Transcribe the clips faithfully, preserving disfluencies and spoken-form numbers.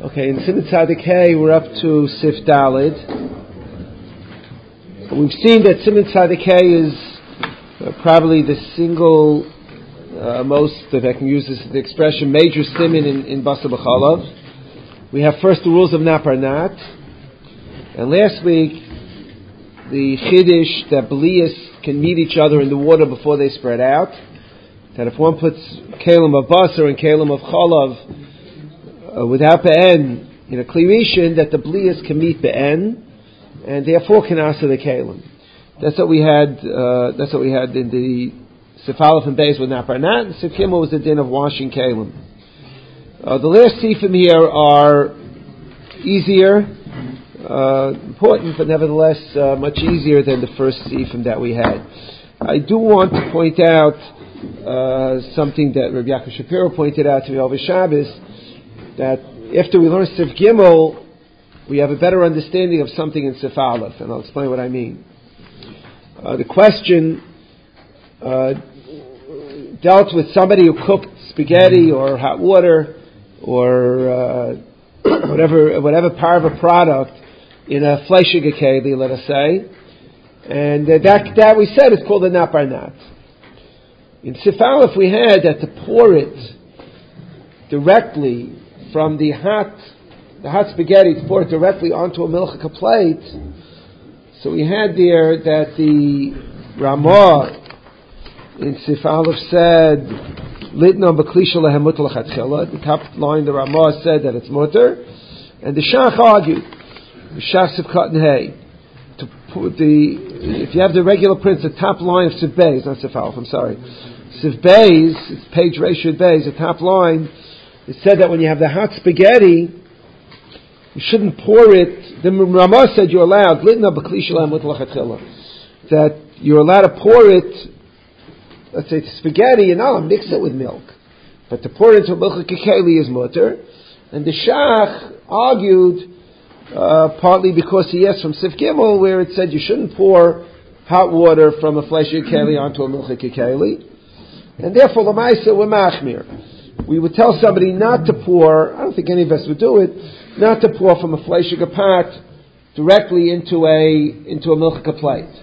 Okay, in Siman Tzadik Hey, we're up to Sif Dalid. We've seen that Siman Tzadik Hey is uh, probably the single uh, most, if I can use this the expression, major Siman in, in Basar B'Chalav. We have first the rules of Naparnat, and last week the Chiddush that Belias can meet each other in the water before they spread out. That if one puts Kalim of Basar and Kalim of Chalav uh, without Be'en in a Kli Rishon, that the Belias can meet Be'en and therefore can answer the Kalim. That's what we had. Uh, that's what we had in the Sif Aleph and Beis with Naparnat. And Sif Gimel was the din of washing Kalim. Uh, the last Sifim here are easier, uh, important, but nevertheless uh, much easier than the first Sifim that we had. I do want to point out uh, something that Rabbi Yaakov Shapiro pointed out to me over Shabbos, that after we learn Sif Gimel, we have a better understanding of something in Sif Aleph, and I'll explain what I mean. Uh, the question uh, dealt with somebody who cooked spaghetti or hot water or uh, whatever whatever part of a product in a fleshige keli, let us say, and uh, that that we said is called a naparnat. In Sif Aleph we had that to pour it directly from the hot the hot spaghetti, to pour it directly onto a milchika plate. So we had there that the Ramah in Sif Aleph said, Litna b'klisha lehem mutar l'chatchila. The top line, the Ramah said that it's mutar, and the Shach argued, the Shach Sif Katan Hey, to put the, if you have the regular print, the top line of Sif Beis, not Sif Aleph, I'm sorry, Sif Beis, it's page ratio Beis, the top line, it said that when you have the hot spaghetti, you shouldn't pour it. The Ramah said you're allowed, Litna b'klisha lehem mutar l'chatchila, that you're allowed to pour it, let's say spaghetti, and I'll mix it with milk. But to pour it into a milchika keli is mutar. And the Shach argued, uh, partly because he asked from Sif Gimel, where it said you shouldn't pour hot water from a fleshige keli onto a milchika keli. And therefore, l'maisa we're machmir. We would tell somebody not to pour, I don't think any of us would do it, not to pour from a fleshige pot directly into a, into a milchika plate.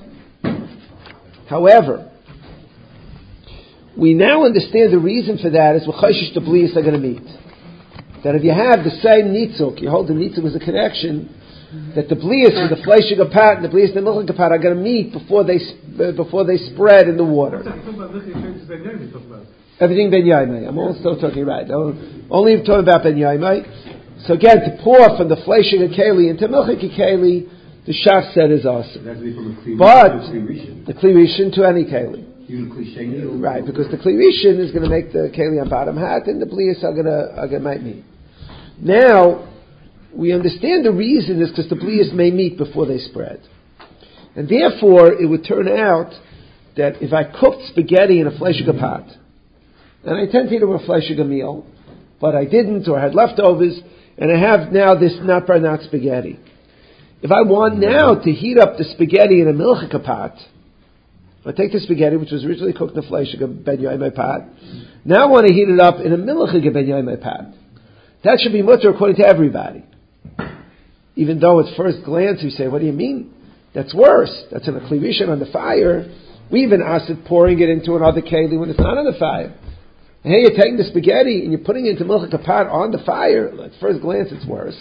However, we now understand the reason for that is v'chayshish the Belias are going to meet. That if you have the same nitzuk, you hold the nitzuk as a connection, that the Belias and the fleshig pat and the Belias and the milchig pat are going to meet before they uh, before they spread in the water. Everything ben yaimai. I'm also talking right. Only talking about ben yaimai. So again, to pour from the fleshig keli into milchig keli, the Shach said is awesome. But the Kli Rishon to any keli. Right, because the Kli Rishon is going to make the keli on bottom hat, and the Belias are going to are going to might meet. Now we understand the reason is because the Belias may meet before they spread, and therefore it would turn out that if I cooked spaghetti in a fleshige pot, and I tend to eat a fleshige meal, but I didn't or had leftovers, and I have now this not bar not spaghetti. If I want now to heat up the spaghetti in a milchika pot, I take the spaghetti, which was originally cooked in a fleshige ben yaimai pot. Now I want to heat it up in a milchige ben yaimai pot. That should be mutar according to everybody. Even though at first glance you say, what do you mean? That's worse. That's in a Kli Rishon on the fire. We even asked it pouring it into another keli when it's not on the fire. And here you're taking the spaghetti and you're putting it into milchige pot on the fire. At first glance it's worse.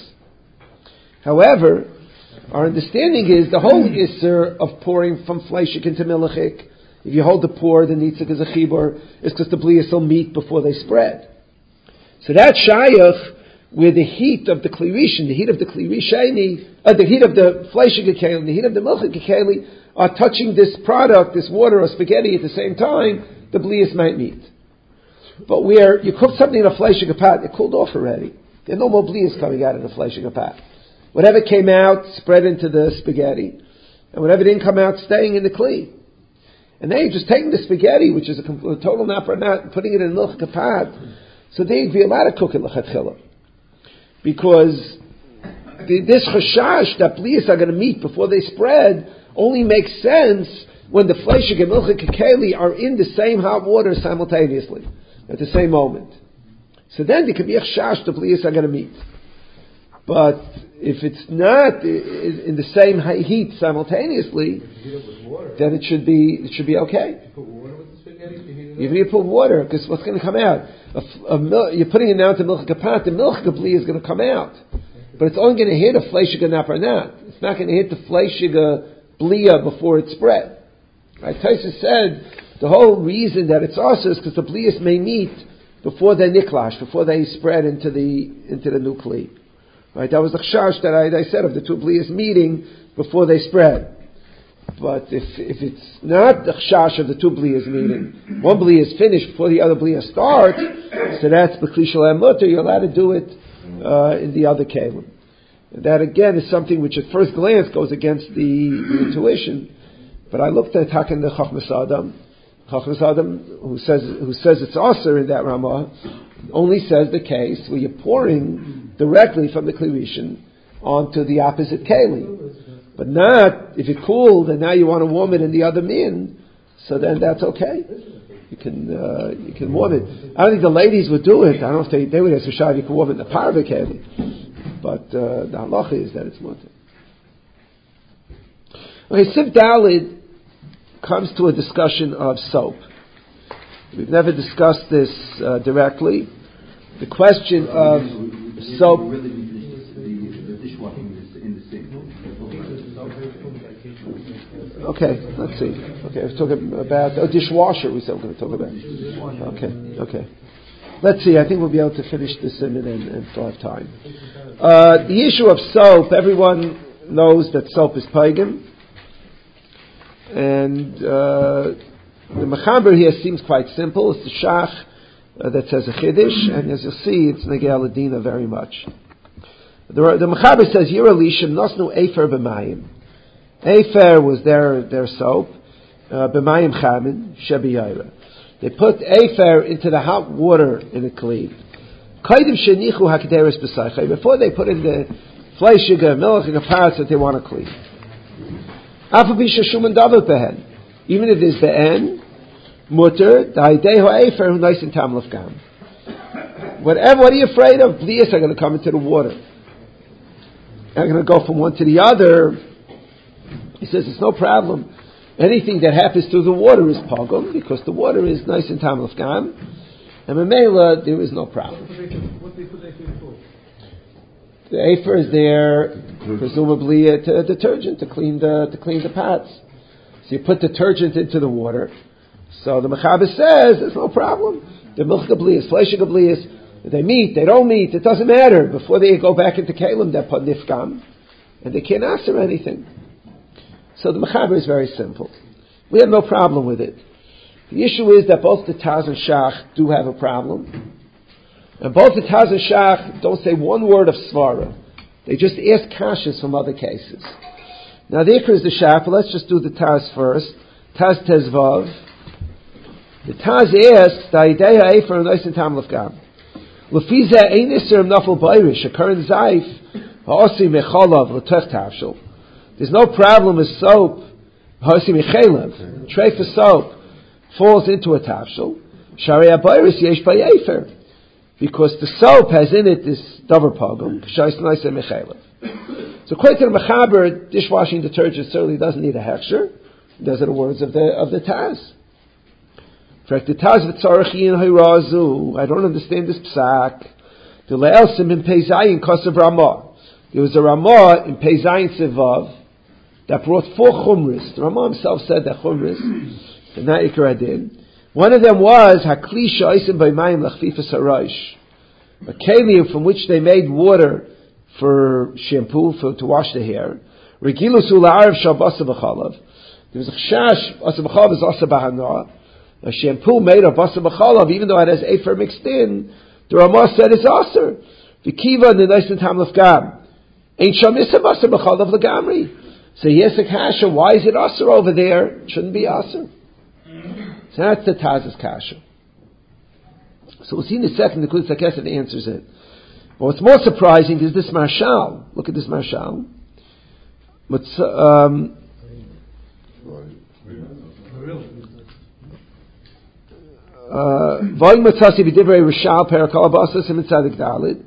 However, our understanding is the whole isser of pouring from fleshik into milchik, if you hold the pour, the nitzik is a chibur, is because the Belias will meet before they spread. So that shayach, where the heat of the Kli Rishon, the heat of the Kli Rishoni, uh, the heat of the fleshik keli, the heat of the milchik keli, are touching this product, this water or spaghetti at the same time, the Belias might meet. But where you cook something in a fleshik pot, it cooled off already. There are no more Belias coming out of the fleshik pot. Whatever came out, spread into the spaghetti. And whatever didn't come out, staying in the kli. And then you're just taking the spaghetti, which is a, complete, a total naparnat, and putting it in a milchika pot. So then you'd be allowed to cook it l'chatchila. Because the, this chashash that Belias are going to meet before they spread only makes sense when the fleshig and milchik keli are in the same hot water simultaneously, at the same moment. So then there could be a chashash the Belias are going to meet. But if it's not in the same heat simultaneously, then it should be it should be okay. Even if you put water, because what's going to come out? A, a mil, you're putting it down to milk kapat, the milk bli is going to come out. But it's only going to hit a fleishiga naparnat. It's not going to hit the fleishiga blia before it's spread. Right? Taisa said the whole reason that it's also is because the blias may meet before they niklash, before they spread into the into the nuclei. Right? That was the chash that I, I said of the two blias meeting before they spread. But if if it's not the chash of the two blias meeting, one blia is finished before the other blia starts, so that's b'kli shalem mutter. You're allowed to do it uh, in the other kelim. That again is something which at first glance goes against the, the intuition. But I looked at Hakan the Chachmas Adam. Chachmas Adam, who says who says it's also in that Ramah, only says the case where you're pouring directly from the Kli Rishon onto the opposite keli. But not if it cooled and now you want to warm it in the other min, so then that's okay. You can uh, you can warm it. I don't think the ladies would do it. I don't know if they they would ask for Shav, you can warm it in the parva keli. But uh, the halacha is that it's mutter. Okay, Siv Dalid comes to a discussion of soap. We've never discussed this uh, directly. The question of soap. Okay, let's see. Okay, we're talking about a oh, dishwasher. We said we're going to talk about. Okay, okay. Let's see. I think we'll be able to finish this in and, and still have time. Uh, the issue of soap. Everyone knows that soap is pagan. And uh, the Mechaber here seems quite simple. It's the Shach uh, that says a Chiddush, and as you'll see, it's Negei Ladina very much. The, the Mechaber says, Yira Lishim Nosnu Efer B'mayim. Efer was their, their soap, uh, B'mayim Chamin, Shebi Yaira. They put Efer into the hot water in a Kli. Kaidim Shenichu HaKederes B'Saychai. Before they put in the fleishiga, milk, and the parts that they want to clean. Even if there's the end, mutter, whatever, what are you afraid of? Blias are going to come into the water. They're going to go from one to the other. He says it's no problem. Anything that happens through the water is pogum, because the water is nice and tam lefgam. And Mamela, there is no problem. What do they put for? The Afer is there, presumably a, a detergent to clean the to clean the pots. So you put detergent into the water. So the Mechaber says there's no problem. The milk gablias, flesh gablias, they meet, they don't meet, it doesn't matter. Before they go back into Kalim, they're put nifgam, and they can't ask them anything. So the Mechaber is very simple. We have no problem with it. The issue is that both the Taz and Shach do have a problem. And both the Taz and Shach don't say one word of Svara. They just ask kashas from other cases. Now the Ikra is the Shach, but let's just do the Taz first. Taz Tezvav. The Taz asks, Da'ideya Efer Noisin Tam Lefgam. Lefiza Ein Isser Nafel Bayrish, a current Zaif, Ha'osi Mecholav, L'tech Tavshel. There's no problem with soap, Ha'osi Mechelav, tray for soap, falls into a Tavshel. Shari Bayrish Yesh Bay Efer. Because the soap has in it this davar pogum, k'shayis nice and mechalev. So according to the Mechaber, dishwashing detergent certainly doesn't need a hechsher. Those are the words of the of the Taz. In fact, the Taz v'tzarachin hayrazu. I don't understand this psak. The leelsim in Peizayin kosav Ramah. There was a Ramah in Peizayin Sevav that brought four chumris. The Ramah himself said that chumris, and not Ikar Adin. One of them was Hakli Shaisim by Mayim Lachfifas Haraish, a keli from which they made water for shampoo for to wash the hair. Regilu Sula'arv Shabasa B'chalav. There was a chash Basa B'chalav is Asa B'hanah. A shampoo made of Basa B'chalav, even though it has Efer mixed in, the Ramah said it's Aser. V'kiva Nenaisin Tam Lefgam. Ain't Shamisa Basa B'chalav L'gamri. So yes, a kasha. Why is it Aser over there? It shouldn't be Aser. So that's the Taz's kasha. So we'll see in a second the Kudus HaKesed answers it. But what's more surprising is this Marshal. Look at this Marshal. What's um, V'olim Matzasi b'divrei Rishal Perakal Abasas Emitzadik Dalid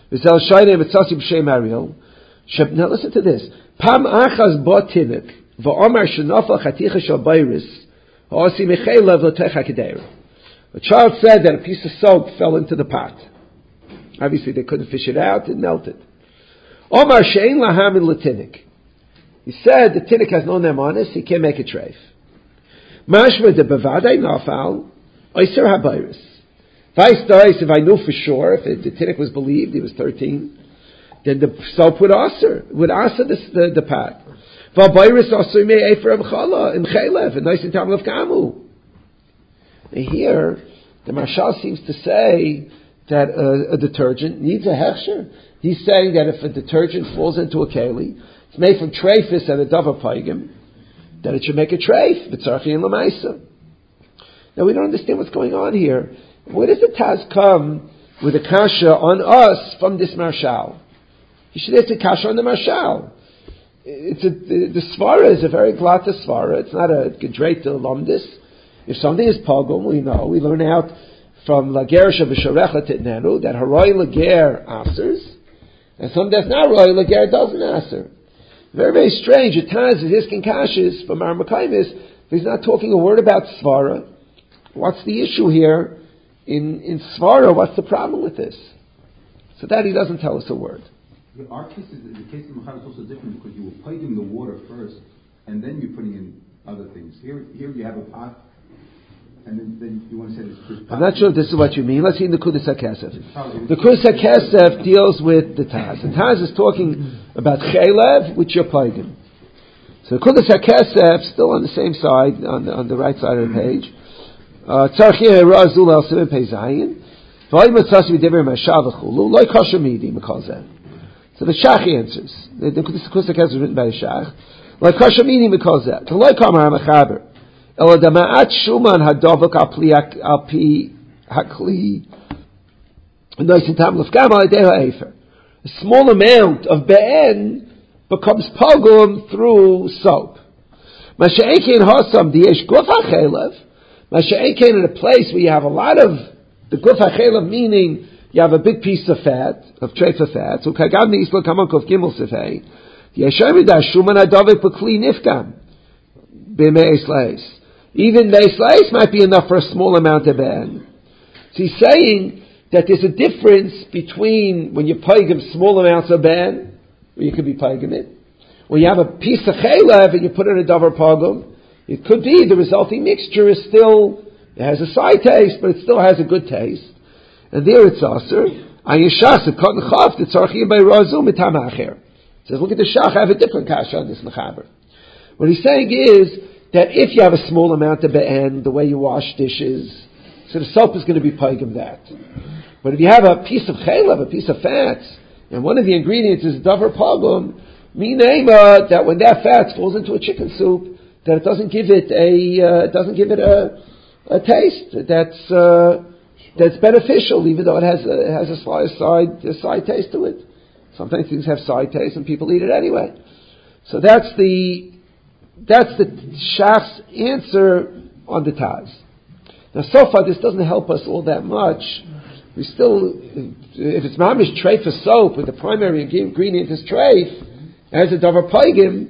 V'zel shayne mitzasi b'shem Ariel. Now listen to this. Pam achaz bo tinik v'omar shenafal chaticha shel bayris ha'osi mechelev l'techa kedera. A child said that a piece of soap fell into the pot. Obviously, they couldn't fish it out; it melted. Omar she'ein lahamin l'tinik. He said the tinik has no nemanis; he can't make a treif. Mashma de bevadai nafal oiser habayris. Vice dice, if I knew for sure, if it, the tinik was believed, he was thirteen, then the soap would aser, would aser the, the, the pot. V'abayris aser me efer amchala, imchelev, and nice in tam of kamu. And here, the Marshal seems to say that a, a detergent needs a hechsher. He's saying that if a detergent falls into a keli, it's made from treifis and a davar paigim, then it should make a treif, b'tzarchi and l'maisa. Now we don't understand what's going on here. Where does the Taz come with a kasha on us from this Marshal? He should have a kasha on the Marshal. It's a, the, the svara is a very glata svara. It's not a gedreita lomdis. If something is pogum, we know. We learn out from lager shabasharecha titnenu that haroy lager asers, and some that's not haroy lager doesn't aser. Very, very strange. At times, his kashas from our Makaimis, he's not talking a word about svara. What's the issue here? In in Svara, what's the problem with this? So that he doesn't tell us a word. Our case is, the case of Machar is also different because you were piping the water first, and then you're putting in other things. Here, here you have a pot, and then, then you want to say this. I'm not sure if this is what you mean. Let's see in the Kudas HaKesef. The Kudas HaKesef deals with the Taz. The Taz is talking about Chelev, which you're piping. So the Kudas HaKesef, still on the same side, on the, on the right side of the page. Uh, so the Shach answers. The Kudas HaKesef is written by the Shach. Like Kasha meaning because that. To like Kamar HaMachaber. Ela dama'at shuman hadavak al pi hakli. Noisintam lefgam al idei ha'efer. A small amount of be'en becomes pogum through soap. Masha'ekin hasam diyesh guf ha'chelev. Masha'ekin in a place where you have a lot of the guf ha'chelev, meaning you have a big piece of fat, of treifa fat. So kagam ni'islo kamon kov gimel sefei. Even meis might be enough for a small amount of ben. So he's saying that there's a difference between when you paigim small amounts of ben, where you could be paigim it, when you have a piece of chaylev and you put in a davar pogum, it could be the resulting mixture is still, it has a side taste, but it still has a good taste. And there it's aser. Ayishas, it cotton chaf, the tzarchiyah by razu mitam acher. He says, look at the Shach, I have a different kasha on this Mechaber. What he's saying is that if you have a small amount of be'en, the way you wash dishes, so the soap is going to be paigim that. But if you have a piece of chaylev, a piece of fat, and one of the ingredients is davar pogum, minema, that when that fat falls into a chicken soup, that it doesn't give it a, uh, it doesn't give it a, a taste that's, uh, that's beneficial, even though it has a, it has a side, a side taste to it. Sometimes things have side taste and people eat it anyway. So that's the that's the Shach's answer on the Taz. Now so far this doesn't help us all that much. We still, if it's mamish treif for soap, with the primary ingredient is treif, as a davar paigim,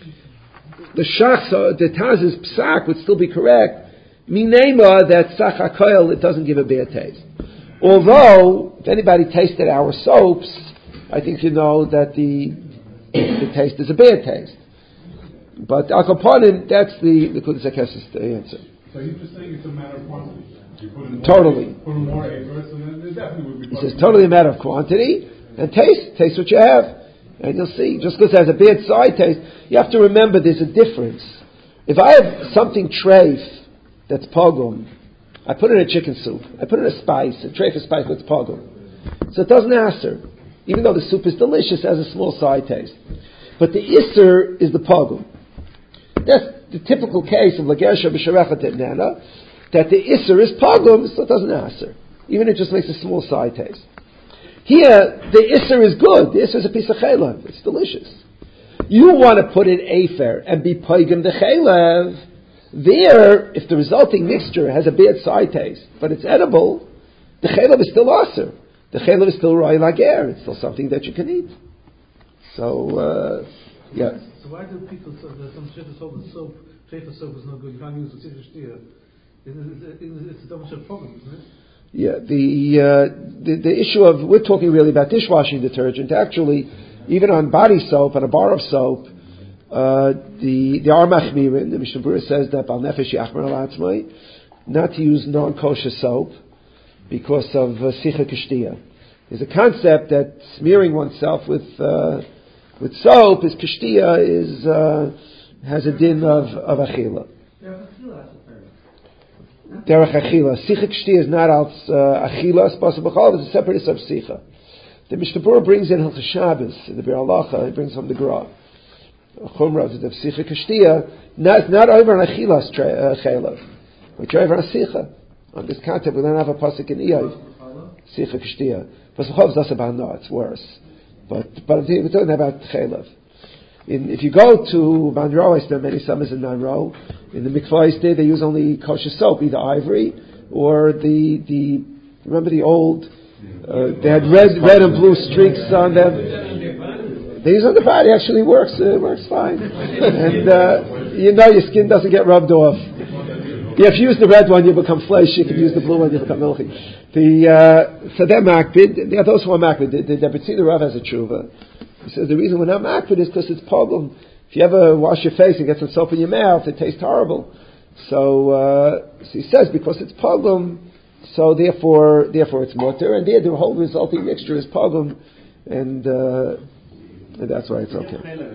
the Shach's, the Taz's psak would still be correct. Minema that sach hakoil, it doesn't give a bad taste. Although, if anybody tasted our soaps, I think you know that the the taste is a bad taste. But al kaponim, that's the the Kudas HaKesef answer. So he's just saying it's a matter of quantity. You put in more, totally. Put in more acres, and then it definitely would be. He says totally a matter of quantity and taste. Taste what you have, and you'll see. Just because it has a bad side taste, you have to remember there's a difference. If I have something treif that's pogum, I put it in a chicken soup. I put it in a spice, a treif of spice that's pogum, so it doesn't aser. Even though the soup is delicious, it has a small side taste. But the Isser is the pogum. That's the typical case of Lagersha B'Sharecha Titnana, that the Isser is pogum, so it doesn't aser. Even if it just makes a small side taste. Here, the Isser is good. The Isser is a piece of chaylev. It's delicious. You want to put in Afer and be pogum the chaylev. There, if the resulting mixture has a bad side taste, but it's edible, the chaylev is still aser. the chaylev is still roy lager. It's still something that you can eat. So, uh, yeah. So why do people, so there's some shit soap, soap, paper soap is no good, you can't use the citrus steer. It's a double shit problem, isn't it? Yeah, the, uh, the, the issue of, we're talking really about dishwashing detergent. Actually, even on body soap and a bar of soap, uh, the, the Armach Mirin, the Mishnah Berurah says that Bal Nefesh Yachmer Al Atzmai, not to use non-kosher soap because of uh, Sicha Kishtiya. There's a concept that smearing oneself with, uh, with soap is Kishtiya, is, uh, has a din of, of Achila. Derech Achila. Sicha Kishtiya is not out uh, Achila, it's possible, it's a separate of Sicha. The Mishnah Berurah brings in Hilchos Shabbos, in the Bir Halacha, he brings from the Gra. Chumrah of the Sicha Kishtiya, not, not over an Achilas Chaylev, but over an Sicha. On this concept, we don't have a pasuk in Iyov. Sicha Kishtiya. Pasuk is about no, it's worse. But but we're talking about Chaylev. In, if you go to Monroe, I spent many summers in Monroe. In the mikvahs there, they use only kosher soap, either ivory or the the. Remember the old? Uh, they had red red and blue streaks on them. They use on the body. Actually works uh, works fine, and uh, you know your skin doesn't get rubbed off. Yeah, if you use the red one, you become flesh. If you use the blue one, you become milky. The uh, so they're makbid. There are those who are makbid. The, the, the Betzina Rav has a tshuva. He says the reason we're not makbid is because it's problem. If you ever wash your face and get some soap in your mouth, it tastes horrible. So, uh, so he says because it's problem, so therefore therefore it's mutter, and there the whole resulting mixture is problem, and uh, and that's why it's okay.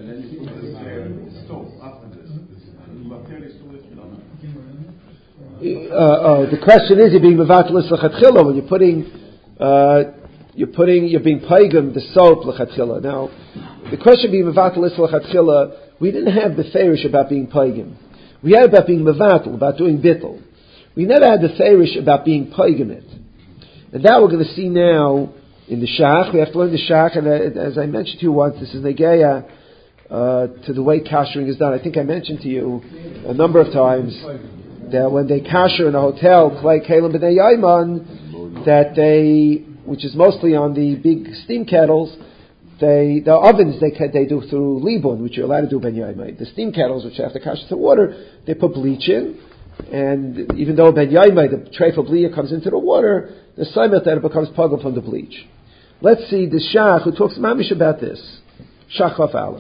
Uh, oh, the question is, you're being mevatelis lechatchila when you're putting, uh, you're putting, you're being paigam the soap lechatchila. Now, the question being mevatelis lechatchila, we didn't have the ferish about being paigam. We had about being mevatel, about doing bittel. We never had the ferish about being paigam it, and that we're going to see now in the shach. We have to learn the shach, and uh, as I mentioned to you once, this is negeya uh, to the way kashering is done. I think I mentioned to you a number of times that when they kasher in a hotel, Klei Kalim B'nei Yaiman, that they, which is mostly on the big steam kettles, they, the ovens they they do through libun, which you're allowed to do ben yaimai. The steam kettles, which have to kasher to water, they put bleach in, and even though ben yaimai, the trefa bliya comes into the water, the simut that it becomes pugum from the bleach. Let's see the shach who talks mamish about this. Shach Chaf Aleph.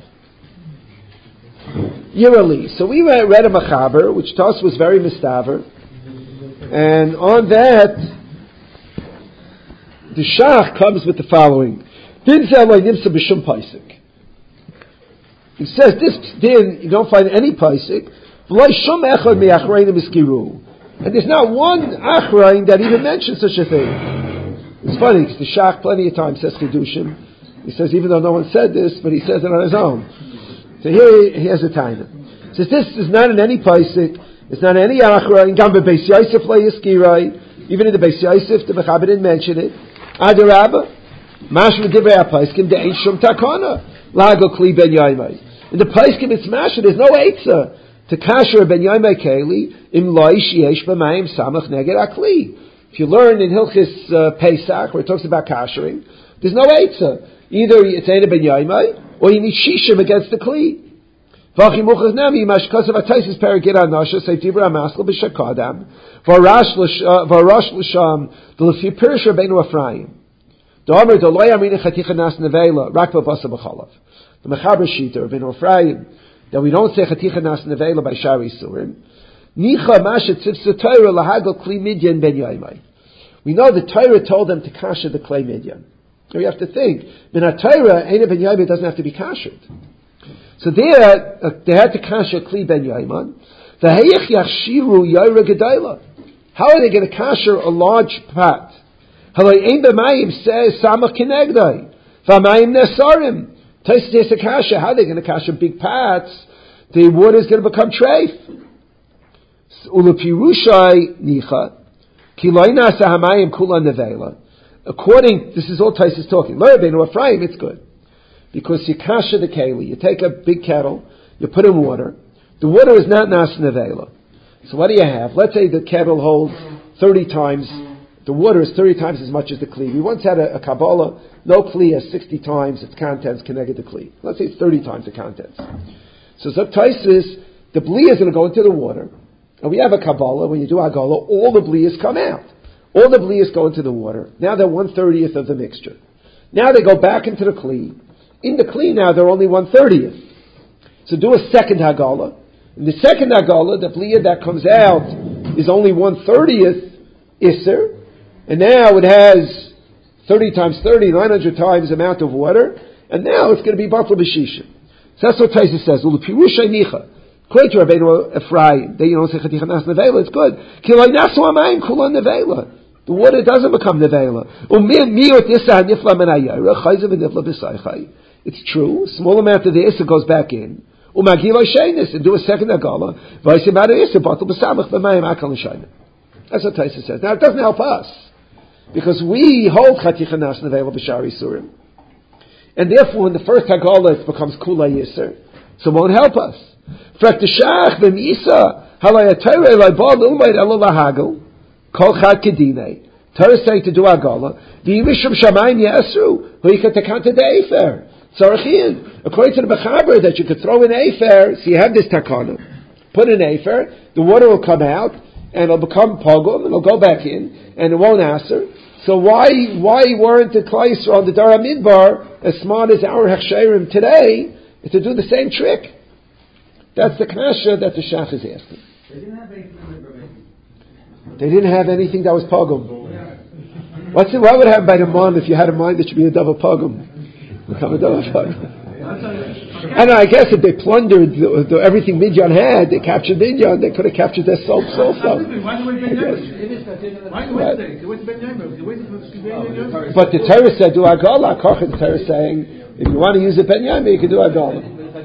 Yirali. So we read a Machaber, which to us was very mistaver, and on that, the Shach comes with the following: Din Zelay Nimsa B'Shum Paisik. He says this din you don't find any paisik. V'lay Shum Echad Me'Achreinim Iskiru, and there's not one Achrein that even mentions such a thing. It's funny because the Shach plenty of times says Chidushim. He says even though no one said this, but he says it on his own. So here he has a taina. Says this is not in any paisik, it's not in any achra, in Gamba Beis Yosef la Yiskirai, even in the Beis Yosef, the Mechaber didn't mention it. Adarabba, Mashma Divrei HaPaiskim, the Ein Shum Takana, Lago Kli Ben Yaimai. In the Paiskim it's Mashma, there's no Eitzah to kasher Ben Yaimai Keli, Im Loish Yesh B'Mayim Samach Neged Akli. If you learn in Hilchis uh, Pesach, where it talks about kashering, there's no Eitzah. Either it's Ein Ben Yaimai, or you need shishim against the kli. V'achi muchas nami mashkas of ataysis perigid anasha seifdibra amaskal b'shakadam v'arash l'sham d'lefi pirish rabbeinu Ephraim. D'omer d'loy amrina chaticha nas nevela rakba basa b'chalav. The mechaber shita rabbeinu Ephraim that we don't say chaticha nas nevela by shari surim. Nicha masha tzivsa Torah lahagel kli midyan ben yaimai. We know the Torah told them to kasher the clay midyan. So you have to think, Minat Torah, Ein Ben Yaimai doesn't have to be kashered. So there, uh, they had to kasher Kli Ben Yaiman. The Hayich Yachshiru Yaira Gedayla. How are they going to kasher a large pot? Halay Ein B'Mayim says Samach Kinegdai. V'Mayim Nesarim. Tais Tais kasher. How are they going to kasher big pots? The water is going to become treif. Ulapirushai Nicha. Kiloina Sahamayim Kula Nevela. According, this is all Tais talking. Lo Rabbeinu Ephraim, it's good. Because you kasher the keli, you take a big kettle, you put in water. The water is not nas nevela. So what do you have? Let's say the kettle holds thirty times the water is thirty times as much as the Kli. We once had a, a Kabbalah, no Kli has sixty times its contents connected to Kli. Let's say it's thirty times the contents. So Zok Taisus, the Bli is going to go into the water. And we have a Kabbalah, when you do Agala, all the Blias come out. All the Blias go into the water. Now they're one thirtieth of the mixture. Now they go back into the Kli. In the Kli now they're only one thirtieth. So do a second Hagala. In the second Hagala, the Bliya that comes out is only one thirtieth Isser. And now it has thirty times thirty, nine hundred times the amount of water. And now it's going to be Barfla B'Shishim. So that's what Taisa says. Ulu Pirusha Nicha. According to Rabbeinu Ephraim, they don't say Chaticha Nas Nevela, it's good. Kiloi Nasu Amayim Kula Nevela. The water doesn't become Nevela. It's true. Small amount of the Issa goes back in. Umagilo Shainis, and do a second Agala. Vaisimada Issa, Batul B'Samach B'Mayim Akal Shaina. That's what Taisa says. Now it doesn't help us. Because we hold Chaticha Nas Nevela B'Shari Surim. And therefore, when the first Hagala it becomes Kula Yisr, so it won't help us. Fraktashach b'misa halayatayre laybal umayt elo lahagel kol chad kedinei. Torah saying to do Hagala. V'yimishum shamayim yesru hu yikatakanta de'efer tzarachin. According to the Mechaber that you could throw in Efer, so you have this takana. Put in Efer, the water will come out and it'll become pogum and it'll go back in and it won't answer. So why why weren't the Klal Yisrael on the Dara Midbar as smart as our Hechsherim today to do the same trick? That's the kasha that the Shach is asking. They didn't have anything. They didn't have anything that was pogum. What's it, what would happen by the mon if you had a mind that should be a double pogum? Become a double pogum. I know. I guess if they plundered the, the, everything Midyan had, they captured Midyan. They could have captured their soaps also. But the Torah said, "Do Agala." Koch the Torah saying, if you want to use a Ben Yamin, you can do Agala.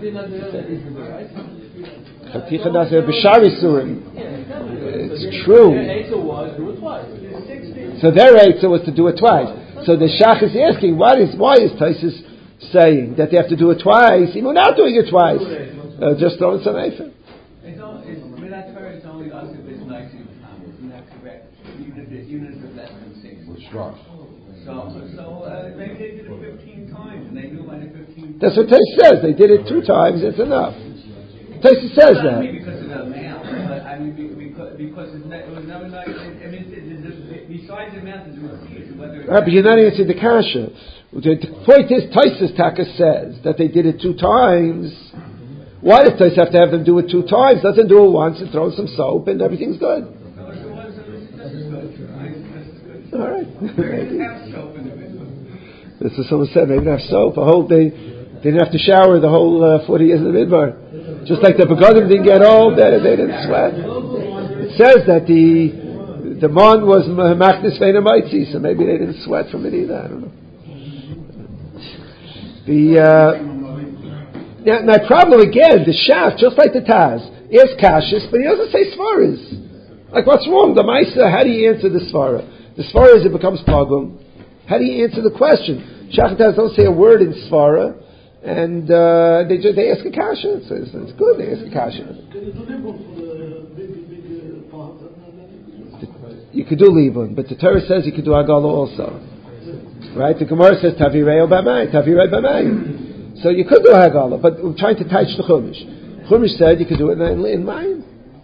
It's true. So their answer was to do it twice. So the Shach is asking, why is why is Taisus saying that they have to do it twice, even without doing it twice? Uh, just throwing some Efer. It's only us if it's nice in Isn't that correct? Units of less than six. Sure. So, so uh, they did it fifteen times, and they knew by the fifteen. That's what Taisus says. They did it two times. It's enough. Taisus says Not that. only because of the amount, but I mean because because it was never nice. I mean, besides the amount, it was whether. Right, but you're not answering the kasha. The point is, Taisus Taka says that they did it two times. Why does Taisus have to have them do it two times? Let them do it once and throw some soap and everything's good. All right. This is someone said. Maybe they have soap. A whole day. They didn't have to shower the whole uh, forty years in the midbar. Just like the Begadim didn't get old, they, they didn't sweat. It says that the the mon was machnis veina maitzi, so maybe they didn't sweat from it either. I don't know. The uh, now, my problem again, the Shach, just like the Taz, is kashis, but he doesn't say svaras. Like, what's wrong? The Maisa, how do you answer the svara? The svara is it becomes pogum. How do you answer the question? Shach and Taz don't say a word in svara, and uh, they just, they ask a kasha. It's, it's, it's good. They ask a kasha. You could do libun, but the Torah says you could do agala also. Right? The Gemara says tavirei b'may, tavirei b'may. So you could do hagala, but we're trying to touch the chumash. Chumash said you could do it in, in mayim.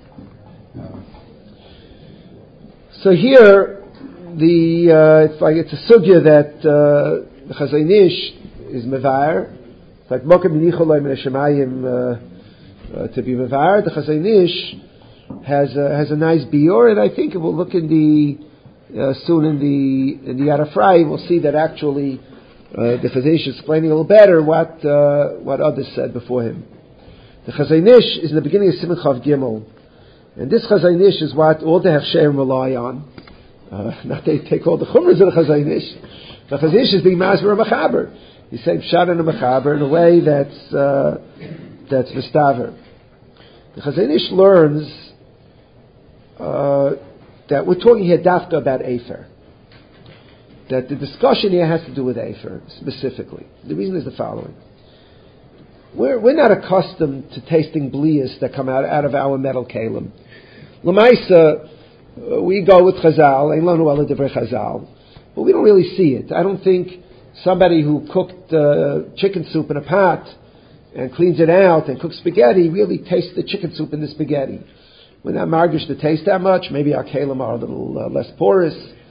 So here, the uh, it's like it's a sugya that uh, the Chazon Ish is mevar. It's like mokem nicolay min hashemayim to be mevar. The Chazon Ish has a, has a nice biur, and I think it will look in the. Uh, soon in the in the Yad Afrai, we'll see that actually uh, the Chazon Ish is explaining a little better what uh, what others said before him. The Chazon Ish is in the beginning of Siman Chav Gimel, and this Chazon Ish is what all the Hechsherim rely on. Uh, not they take all the Chumras of the Chazon Ish. The Chazon Ish is being Masber a Mechaber. He's saying Pshat and a Mechaber in a way that's uh, that's Vestaver. The Chazon Ish learns. Uh, That we're talking here dafka about Efer. That the discussion here has to do with Efer specifically. The reason is the following: we're we're not accustomed to tasting blias that come out, out of our metal kalim. Lamaisa, uh, we go with Chazal, Ein Lanu Ela Divrei Chazal, but we don't really see it. I don't think somebody who cooked uh, chicken soup in a pot and cleans it out and cooks spaghetti really tastes the chicken soup in the spaghetti. We're not margish to taste that much. Maybe our kalim are a little uh, less porous.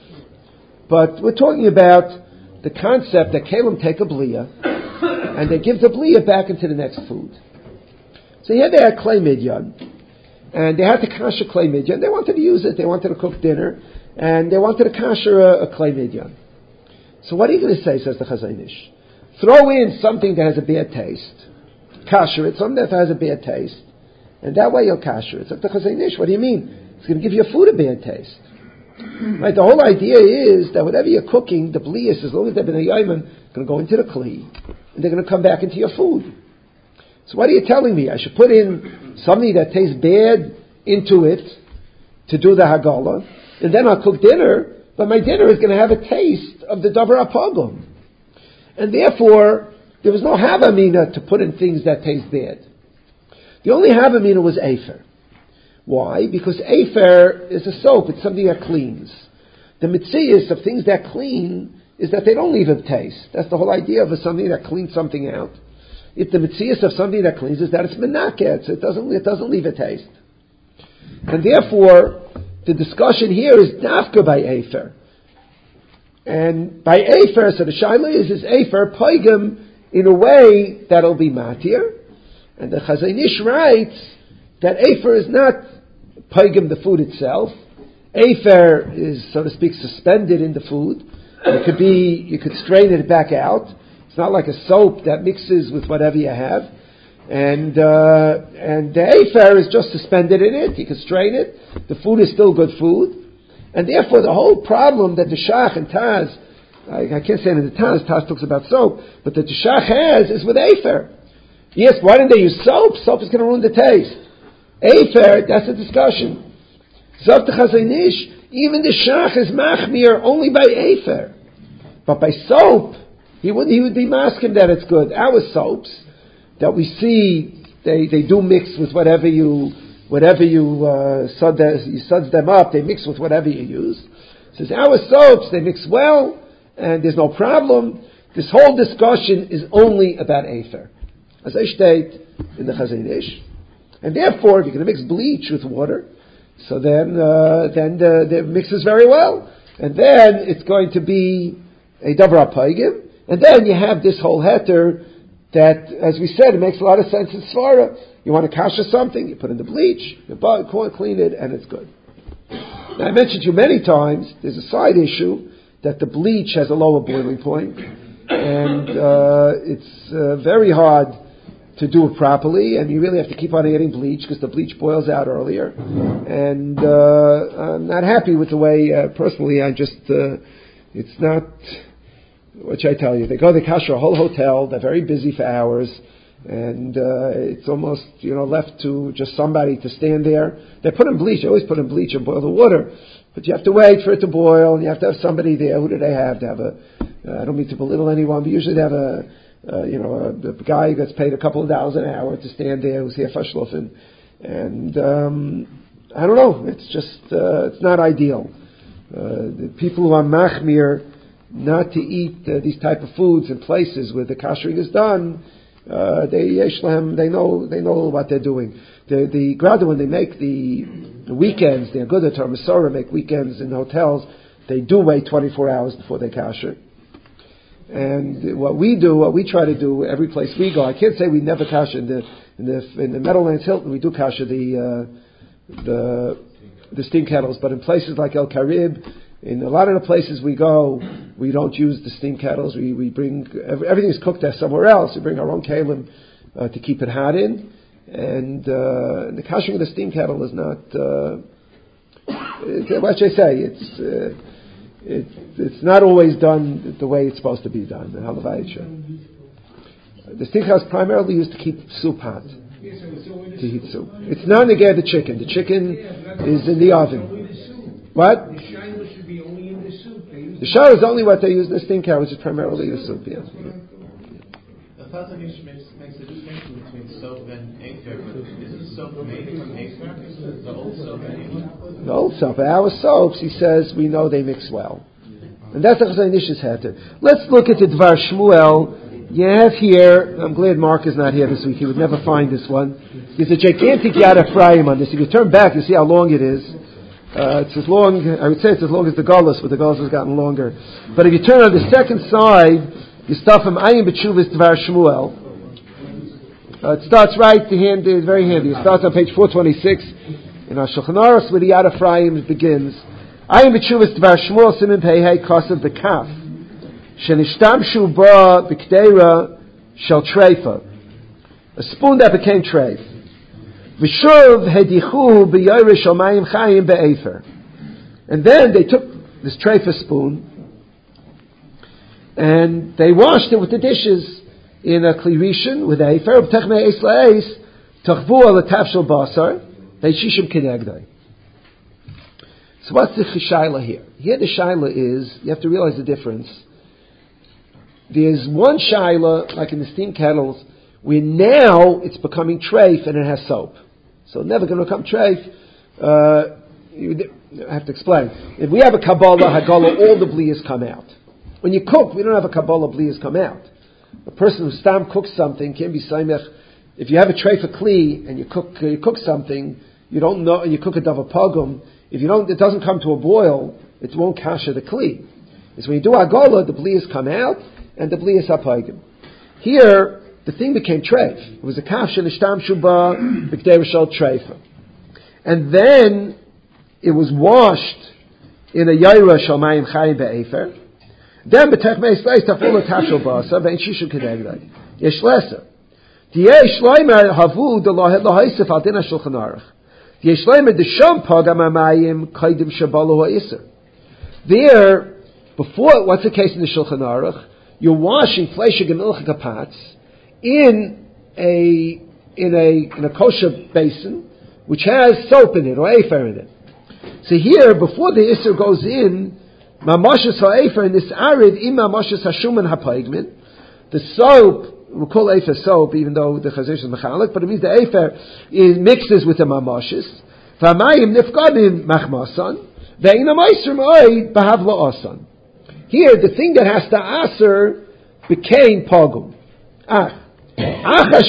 But we're talking about the concept that kalim take a bliya and they give the bliya back into the next food. So here they had clay midyan, and they had to kasher clay midyan. They wanted to use it. They wanted to cook dinner, and they wanted to kasher a, a clay midyan. So what are you going to say, says the Chazon Ish? Throw in something that has a bad taste. Kasher it, something that has a bad taste. And that way you'll kasher it. It's like the Chazon Ish, what do you mean? It's going to give your food a bad taste. Right? The whole idea is that whatever you're cooking, the blias, as long as they've been a yaiman, going to go into the kli, and they're going to come back into your food. So what are you telling me? I should put in something that tastes bad into it to do the hagala, and then I'll cook dinner, but my dinner is going to have a taste of the davar apogum. And therefore, there was no havamina to put in things that taste bad. The only havamina was afer. Why? Because afer is a soap. It's something that cleans. The mitzias of things that clean is that they don't leave a taste. That's the whole idea of a something that cleans something out. If the mitzias of something that cleans is that it's menaketz, it doesn't, it doesn't leave a taste. And therefore, the discussion here is dafka by afer. And by afer, so the shaila is, is afer poigam in a way that'll be matir. And the Chazon Ish writes that afer is not poigam the food itself. Afer is, so to speak, suspended in the food. It could be, you could strain it back out. It's not like a soap that mixes with whatever you have. And uh, and the afer is just suspended in it. You can strain it. The food is still good food. And therefore the whole problem that the Shach and Taz, I, I can't say that the Taz, Taz talks about soap, but that the Shach has is with afer. Yes, why didn't they use soap? Soap is going to ruin the taste. Afer, that's a discussion. Zok the Chazon Ish, even the Shach is machmir only by afer. But by soap, he would he would be masking that it's good. Our soaps that we see, they, they do mix with whatever you whatever you uh, sud you suds them up. They mix with whatever you use. It says our soaps they mix well, and there's no problem. This whole discussion is only about afer, as I state in the Chazon Ish. And therefore, if you're going to mix bleach with water, so then uh, then the, the mixes very well, and then it's going to be a davar apogim. And then you have this whole heter that, as we said, it makes a lot of sense in Svara. You want to kasha something, you put in the bleach, you clean it, and it's good. Now, I mentioned to you many times, there's a side issue that the bleach has a lower boiling point, and uh, it's uh, very hard to do it properly, and you really have to keep on adding bleach because the bleach boils out earlier. And uh, I'm not happy with the way, uh, personally, I just, uh, it's not... What should I tell you? They go, they kasher a whole hotel. They're very busy for hours, and uh, it's almost you know left to just somebody to stand there. They put in bleach. They always put in bleach and boil the water, but you have to wait for it to boil, and you have to have somebody there. Who do they have? They have a. Uh, I don't mean to belittle anyone, but usually they have a, uh, you know, a, a guy who gets paid a couple of dollars an hour to stand there, who's here for shlufen, and um, I don't know. It's just uh, it's not ideal. Uh, the people who are machmir not to eat uh, these type of foods in places where the kashering is done, uh, they yeshlam, they know they know what they're doing. The the grada, when they make the, the weekends, they're good at Masorah, make weekends in hotels. They do wait twenty-four hours before they kasher. And what we do, what we try to do, every place we go, I can't say we never kasher in the in the in the Meadowlands Hilton. We do kasher the uh, the the steam kettles, but in places like El Karib. In a lot of the places we go, we don't use the steam kettles. We we bring everything's cooked there somewhere else. We bring our own kalim uh, to keep it hot in, and uh, the kashering of the steam kettle is not. Uh, it, what should I say? It's uh, it, it's not always done the way it's supposed to be done. The halavayit. The steam kettle is primarily used to keep soup hot, to heat soup. It's not negay the chicken. The chicken is in the oven. What? The shah is only what they use in the steam kettle, which is primarily the soup. Yes. Chazanish makes, makes a distinction between soap and afer, but isn't soap made from afer? The old soap anyway? The old soap. Our soaps, he says, we know they mix well. And that's the Chazanish's heter. Let's look at the Dvar Shmuel. You have here, I'm glad Mark is not here this week, he would never find this one. There's a gigantic Yad Ephraim on this. If you turn back, you see how long it is. Uh, it's as long, I would say it's as long as the Gullus, but the Gullus has gotten longer. But if you turn on the second side, you start from Ayin B'Tshuvas Dvar Shmuel. Uh, it starts right, the hand is very handy. It starts on page four twenty-six in our Shulchan Aruch, where the Yad Ephraim begins. Ayin B'Tshuvas Dvar Shmuel Simin Pei Hei Kosav B'Kaf Shenishtamshu Ba B'Kdeira Shel Treifa, a spoon that became treif. V'shuv Hedichu B'Yoresh Omayim Chayim Be'efer, and then they took this treifa spoon and they washed it with the dishes in a kli rishon with efer. B'techmei eis la'eis tachvu al tafshel basar ve'shishim kenegdai. So what's the shaila here? Here the shaila is, you have to realize the difference. There's one shaila, like in the steam kettles, where now it's becoming treif and it has soap. So it's never going to become treif. Uh, you, I have to explain. If we have a Kabbalah, Hagala, all the blias come out. When you cook, we don't have a Kabbalah, blias come out. A person who stam cooks something can be saimech. If you have a treif kli and you cook, uh, you cook something, you don't know, and you cook a davar pogum, if you don't, it doesn't come to a boil, it won't kasha the kli. It's when you do Hagala, the blias come out, and the blias are pogum. Here, the thing became treif. It was a kaf shenishtam shuba b'kdei rishal treifa, and then it was washed in a yaira shal mayim chayim be'efer. Then b'tech meis leis taful tashel basa ve'in shishu kedegdai yesh lesa diyesh loimer havu delahet lahaisef al din hashulchan aruch diyesh loimer desham pagam amayim kaidim shabalu ha'isr. There, before, what's the case in the Shulchan Aruch? You're washing fleshig and milchik pots in a in a in a kosher basin which has soap in it or afer in it. So here, before the isser goes in, mamashas ha'afer in this arid im mamashas hashuman hapaigmin, the soap, we call afer soap even though the chazir is mechalik, but it means the afer is mixes with the mamashas. V'amayim nifgadim machmasan ve'ina meiser ma'oid b'havla asan. Here, the thing that has to aser became pogum. Ah. Once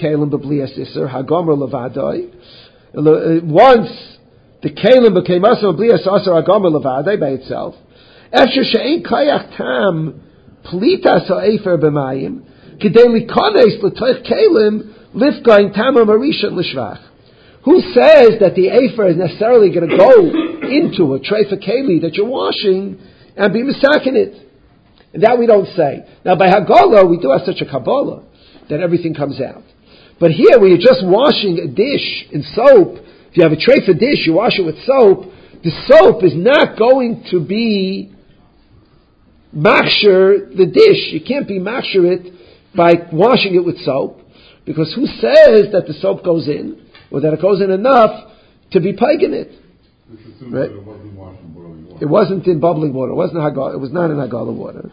the kalim became asur blias asur hagomer levadai by itself, after she'ein kayach tam plitas ha'efer b'mayim k'dei likones l'toich kalim lifgain tamar marisha l'shvach. Who says that the afer is necessarily going to go into a treifa keli that you're washing and be misakin it? And that we don't say. Now by Hagala, we do have such a Kabbalah that everything comes out. But here, when you're just washing a dish in soap, if you have a tray for dish, you wash it with soap, the soap is not going to be machshir the dish. You can't be machshir it by washing it with soap, because who says that the soap goes in, or that it goes in enough to be pagan it? Right? It wasn't washed in boiling water. It wasn't in bubbling water. It wasn't Hagala. It was not in Hagala water.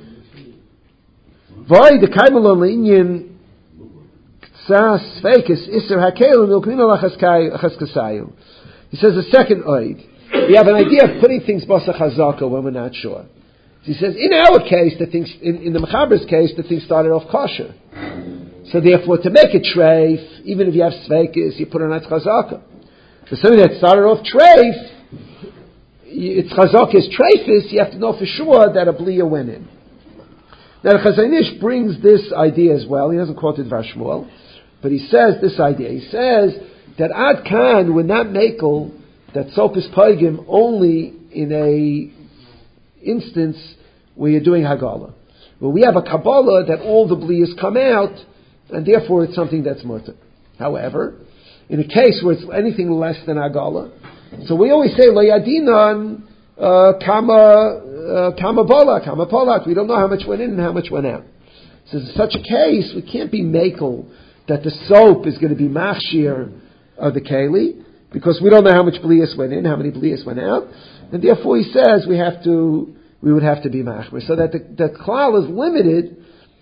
Voy the kaimelon le'inyin ksas fekes iser hakel milkmina lachaskasayu. He says a second oid. We have an idea of putting things basa chazaka when we're not sure. He says in our case, the things in, in the mechaber's case, the thing started off kosher. So therefore, to make it treif, even if you have svekes, you put it on chazaka. For something that started off treif, it's chazaka is treifis. You have to know for sure that a bliya went in. Now, the Chazon Ish brings this idea as well. He doesn't quote it Dvar Shmuel, but he says this idea. He says that Ad Kan would not makel that soap is paigim only in a instance where you're doing Hagala. Well, we have a Kabbalah that all the bliyas come out, and therefore it's something that's mutter. However, in a case where it's anything less than Hagala, so we always say, Lo yadinan uh, kama Uh, kama bolak, kama polak. We don't know how much went in and how much went out. So in such a case, we can't be makel that the soap is going to be machshir of the keli, because we don't know how much blias went in, how many blias went out, and therefore he says we have to, we would have to be machmer. So that the, the klal is limited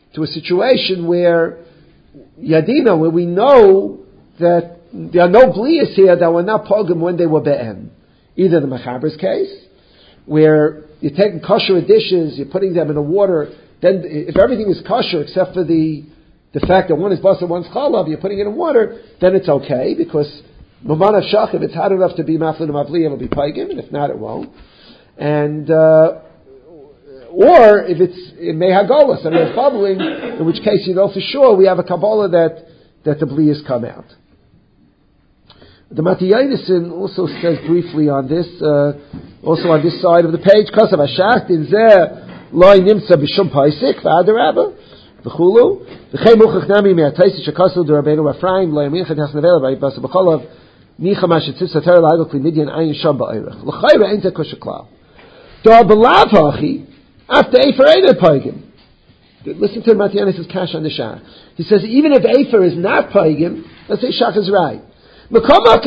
to a situation where Yadina, where we know that there are no bliyas here that were not pogum when they were be'en. Either the Mechaber's case, where you're taking kosher dishes, you're putting them in the water, then if everything is kosher except for the the fact that one is basar, one's chalav, you're putting it in water, then it's okay, because Mamana Shach, if it's hot enough to be maflin and mavli, it'll be paigim, and if not, it won't. And, uh, or if it's in mehagolas, and it's bubbling, in which case you know for sure we have a Kabbalah that, that the bliyas come out. The Matiyaynisin also says briefly on this, uh, also on this side of the page, Kasav Hashach, in Zeh, Loi Nimtza B'Shum Paisik, V'Adar Rabba, V'Chulu, V'Chei Muchach Nami Me'ataisi Shekasu D'Rabbeinu Rafraim, Loi Amincha Tas Nevela B'Ibasa B'Cholav, Nicha Mashetzitz Satar L'Agok L'Midyan Ayin Sham Ba'Eirech. L'Chayra Ein Teh Kosher Klal. Da B'Lav Hachi, after Efer Ein Paigim. Listen to Matiyaynisin's Kash on the Shach. He says, even if Efer is not Paigim, let's say Shach is right. What's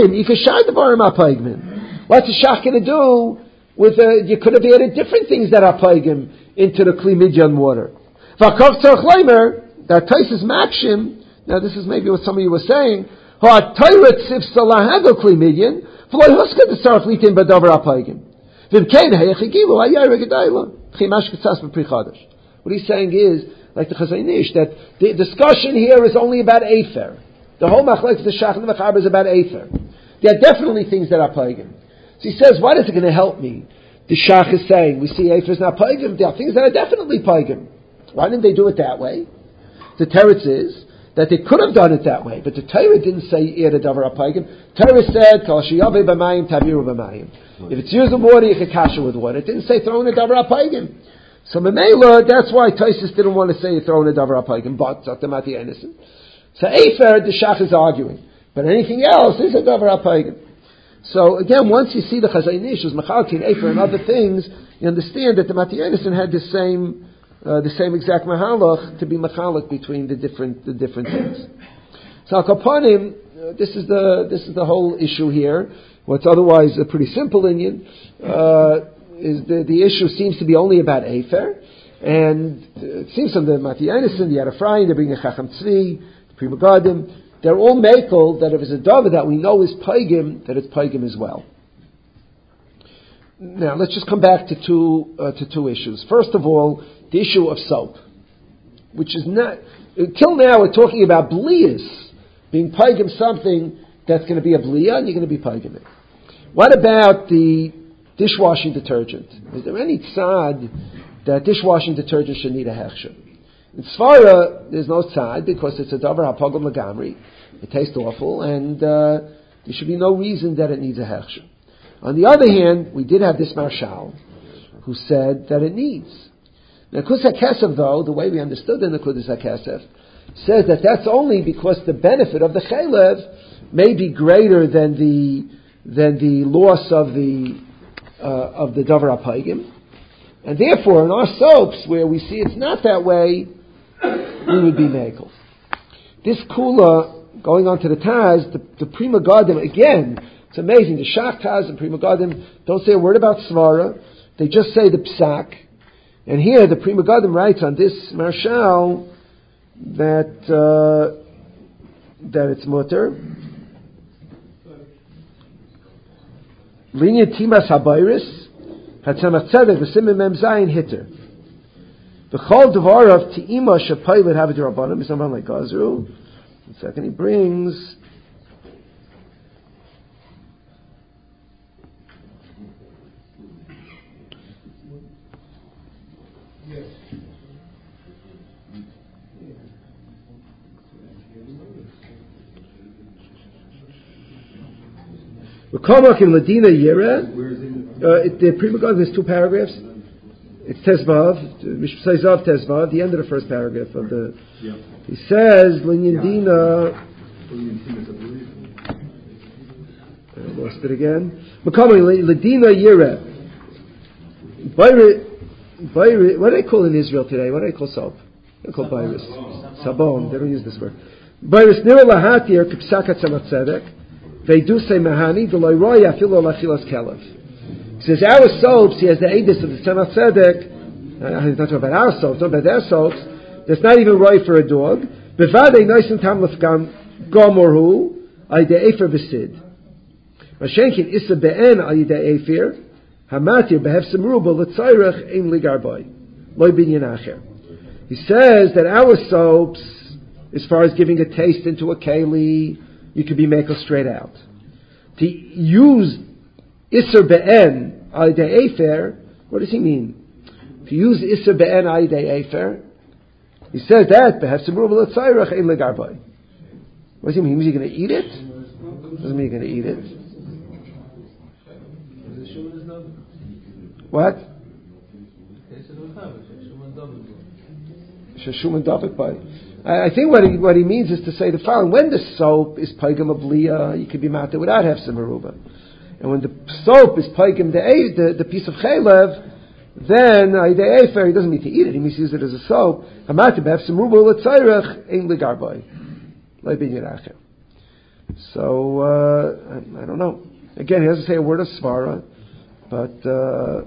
the shach going to do with, uh, you could have added different things that are paigim into the Kli Midyan water. That Taisus Makshim, now this is maybe what some of you were saying, what he's saying is, like the Chazon Ish, that the discussion here is only about Efer. The whole machlekes the Shach and the Mechaber is about Efer. There are definitely things that are paigim. So he says, what is it going to help me? The Shach is saying, we see Efer is not paigim. There are things that are definitely paigim. Why didn't they do it that way? The teretz is that they could have done it that way, but the Torah didn't say Ir davar paigim. Torah said, Kol sheyave b'mayim taviru b'mayim. If it's used in water, you can kasha with water. It didn't say throw in a davar paigim. So Memela, that's why Taisus didn't want to say throw in a davar paigim, but Zatamati Enison. So Efer, the Shach is arguing. But anything else is a davar paigim. So again, once you see the Chazon Ish, Mechalkin, Efer, and other things, you understand that the Mati Einison had the same, uh, the same exact mahalach to be machalik between the different, the different things. So Al Kapanim, uh, this is the, this is the whole issue here. What's otherwise a pretty simple Indian, uh, is the, the issue seems to be only about Efer, and it seems from the Mati Einison, the Yad Ephraim, they bring a Chacham Tzvi, Prima Garden, they're all makel that if it's a davar that we know is paigim, that it's paigim as well. Now let's just come back to two uh, to two issues. First of all, the issue of soap, which is not until now we're talking about bliyas being paigim something that's going to be a bliya and you're going to be paigim it. What about the dishwashing detergent? Is there any tzad that dishwashing detergent should need a hechsher? In Svara, there's no tzad because it's a davar hapogam lagamri. It tastes awful, and uh, there should be no reason that it needs a hechsher. On the other hand, we did have this Marshal who said that it needs. Now, Kus HaKesef, though, the way we understood in the Kus HaKesef, says that that's only because the benefit of the chaylev may be greater than the than the loss of the uh, of the davar hapaigim, and therefore in our soaps where we see it's not that way, we would be mekel. This kula, going on to the Taz, the, the Prima Garden, again, it's amazing. The Shach Taz and Prima Garden don't say a word about Svara. They just say the Psak. And here the Prima Garden writes on this Marshal that uh, that it's mutter. Linya Timas Habayris Hatzamach Tzedek V'Simim Mem Zayin Hitter. The Chol Devarav Ti'ima Shapaylet Havid Rabbanim is someone like Gazru. One second, he brings V'Komak in Ladina Yira. Uh, the Prima Garden has two paragraphs. It's Tezvav, Mishpsai Zav Tezvav, the end of the first paragraph of the. Yeah. He says, Linyandina. I lost it again. Makami Ladina Yira. Bayri. What do they call in Israel today? What do they call soap? They call Bayris. Sabon. They don't use this word. Bayris Nira Lahatir Kipsakat Samat Tzedek. They do say Mahani, the Loiroya Filo Lachilas Kelev. He says, our soaps, he has the Aedis of the Tzemach Tzedek, uh, he's not talking about our soaps, not about their soaps, That's not even right for a dog. Bevadei noisim tam lefgam gomorhu ayde efer v'sid. Mashenkin issa be'en ayde efer hamatir behefsim ruba l'tzayrach ein ligarboy loy binyan acher. He says that our soaps, as far as giving a taste into a keli, you could be mekel straight out. To use Isser be'en ayde efer, what does he mean? To use Isser be'en ayde efer, he says that behefsim ruba l'tzayrach ein ligarboy. What does he mean? Is he going to eat it? Doesn't mean you're going to eat it. What? Shashum David by. I think what he, what he means is to say the following: when the soap is paigam abliya, you can be matter without hefsim aruba, and when the soap is paigam the, the the piece of chaylev, then the efer he doesn't need to eat it; he means to use it as a soap. Hamatir behefsim aruba l'tzayrach ein ligarboy, leibin yiracher. So uh, I, I don't know. Again, he doesn't say a word of svara, but uh,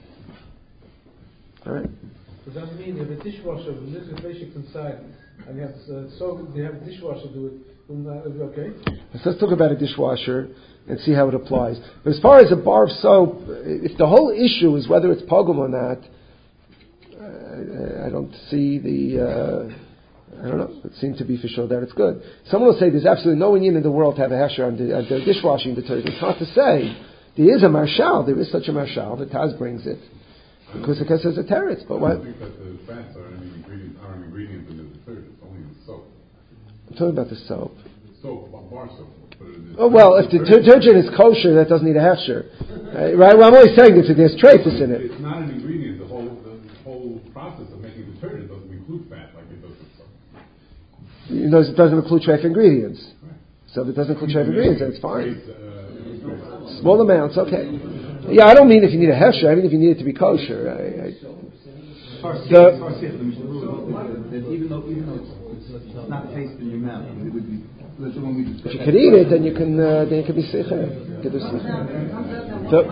all right. Does that mean you have a dishwasher with little basics inside, and you have uh, so you have a dishwasher do it? Will be okay? So let's talk about a dishwasher and see how it applies. But as far as a bar of soap, if the whole issue is whether it's pogum or not, I, I don't see the. Uh, I don't know. It seems to be for sure that it's good. Someone will say there's absolutely no Indian in the world to have a hesher on the, uh, the dishwashing detergent. It's hard to say. There is a marshal. There is such a marshal. The Taz brings it. Because it says a teretz, but what? I think that the fats are an ingredient, are an ingredient in the detergent. It's only the soap. I'm talking about the soap. Soap, bar soap. Oh well, if the detergent is kosher, that doesn't need a hefsher, uh, right? Well, I'm always saying that there's traces in it. It's not an ingredient. The whole the whole process of making detergent doesn't include fat like it does with soap. You know, it doesn't include trace ingredients. Right. So if it doesn't include trace ingredients, then it's fine. Uh, Small amounts, okay. Yeah, I don't mean if you need a hefsher. I mean if you need it to be kosher. I, I, the, even though even though it's not taste in your mouth, it would be. If you can eat it, then you can uh, then you can be sicher. So,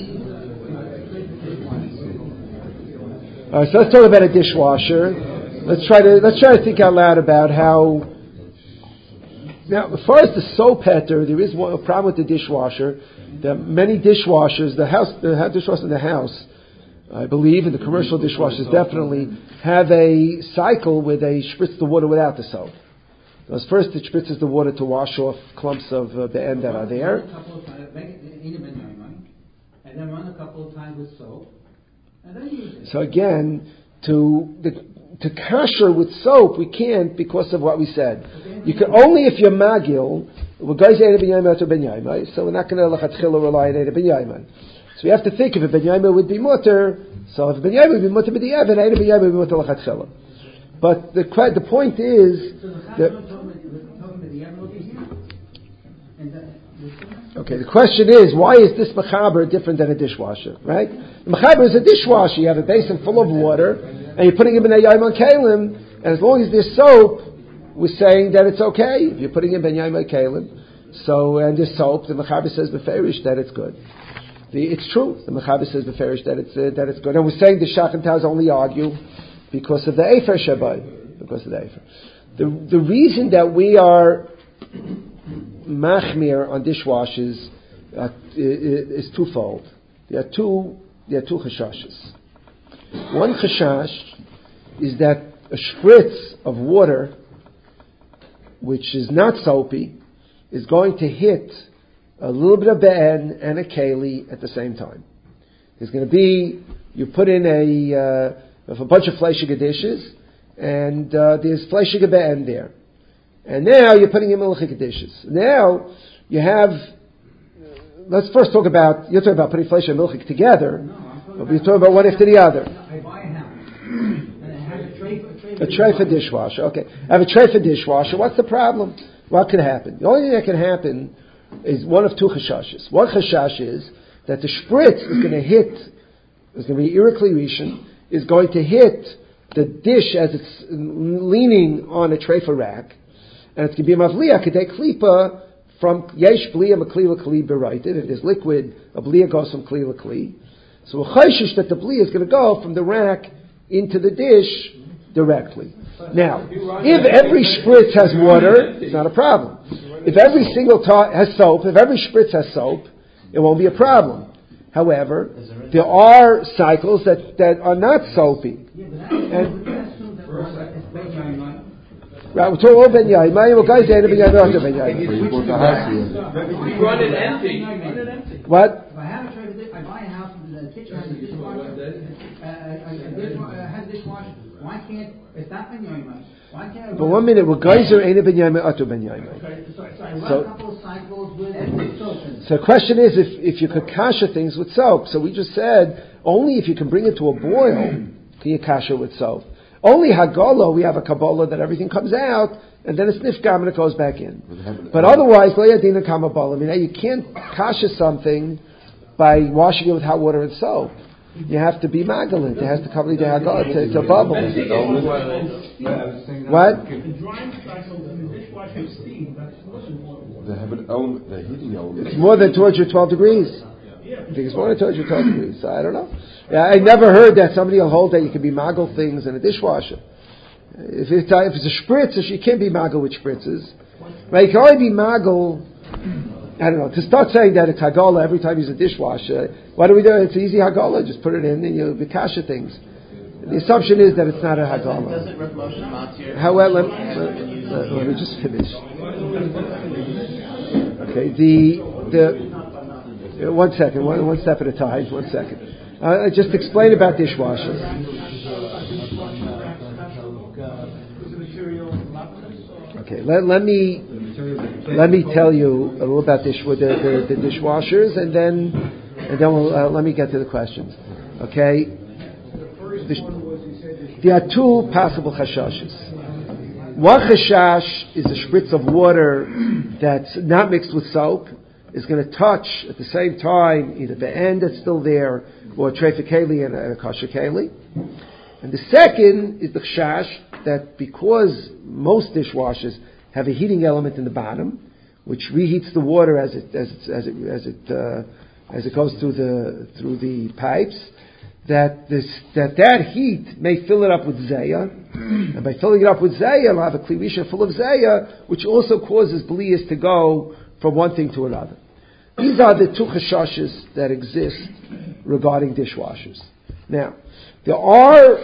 all right, so let's talk about a dishwasher. Let's try to let's try to think out loud about how. Now, as far as the soap heter, there is one a problem with the dishwasher. There are many dishwashers. The house, the dishwasher in the house, I believe, and the commercial dishwashers definitely have a cycle where they spritz the water without the soap. So first, it spritzes the water to wash off clumps of uh, be'en that are there. And then run a couple of times with soap, and then use it. So again, to the, to kasher with soap, we can't because of what we said. You can only if you're magil. So we're not going to lechatchila rely on Eida ben Yaiman. So we have to think if a ben Yaiman would be mutter. So if a ben Yaiman would be mutter b'di'ev, and Eida ben Yaiman would be mutter lechatchila. But the the point is that okay. The question is, why is this mechaber different than a dishwasher? Right? The mechaber is a dishwasher. You have a basin full of water, and you're putting it in a yaimon kalim, and as long as there's soap, we're saying that it's okay. If you're putting in ben yaimon kalim, so and there's soap, the mechaber says beferish that it's good. The, it's true. The mechaber says beferish that it's uh, that it's good, and we're saying the shach and taz only argue because of the efer shabai, because of the efer. The the reason that we are machmir on dishwashers uh, is twofold. There are two there are two chashashes. One chashash is that a spritz of water, which is not soapy, is going to hit a little bit of be'en and a keli at the same time. There's going to be, you put in a, uh, a bunch of fleishiga dishes, and uh, there's fleishiga be'en there. And now you're putting in milchika dishes. Now you have, let's first talk about, you're talking about putting fleishiga and milchika together, but we're talking about one after the other. I buy a house, and I have a tray, a tray, a tray for dishwasher. Okay. I have a tray for dishwasher. What's the problem? What could happen? The only thing that can happen is one of two chashashes. One chashash is that the spritz is going to hit, is going to be irikli rishon, is going to hit the dish as it's leaning on a tray for rack, and it's going to be a mavliya kedei klipa from yesh bliya makli l'kli beraited. If there's liquid, a bliya goes from kli l'kli. So a chayshish that the bliya is going to go from the rack into the dish directly. Now, if every spritz has water, it's not a problem. If every single tar has soap, if every spritz has soap, it won't be a problem. However, there are cycles that, that are not soapy. And, right, we're talking about Ben Yaim. guys say Ben Yaim. You run it empty. What? If I have a trade, I buy a house and the kitchen has a dishwasher, uh, a dishwasher, has a dishwasher. Why can't, it's not Ben Yaim. Why can't I... But one minute, we're geyser ain't Ben Yaim, Atu Ben Yaim. Okay, so, so I run So- a couple of cycles with soap. So the question is if, if you could kasha things with soap. So we just said, only if you can bring it to a boil can you kasha with soap. Only Hagala, we have a Kabbalah that everything comes out, and then it's nifgam and it goes back in. But otherwise, Le'yadina Kamabala. I mean, you can't kasha something by washing it with hot water and soap. You have to be magalit. It has to come to Hagala to, to bubble. What? The drying cycle in the dishwasher is steam. That's washing. They have an element, the heating element. It's more than two hundred twelve degrees. I think it's more than two hundred twelve degrees. So I don't know. Yeah, I never heard that somebody will hold that you can be magel things in a dishwasher. If it's, uh, if it's a spritz, you can't be magel with spritzes. Right? You can only be magel, I don't know, to start saying that it's Hagala every time you use a dishwasher, what do we do? It's easy Hagala. Just put it in and you'll be kasha things. The assumption is that it's not a Hagala. Doesn't Rav Moshe Matzir... However, let, let, let me just finish. Okay, the... the Uh, one second, one, one step at a time, one second. Uh, just explain about dishwashers. Okay, let, let me let me tell you a little about dish, the, the, the dishwashers, and then and then we'll, uh, let me get to the questions. Okay, there are two possible chashashes. One chashash is a spritz of water that's not mixed with soap. Is going to touch at the same time either the end that's still there or a treifa keli and a kasha keli. And the second is the chash that because most dishwashers have a heating element in the bottom, which reheats the water as it as it as it as it, uh, as it goes through the through the pipes, that this that that heat may fill it up with zayah, and by filling it up with zayah, it'll have a klivisha full of zayah, which also causes blias to go from one thing to another. These are the two chashashes that exist regarding dishwashers. Now, there are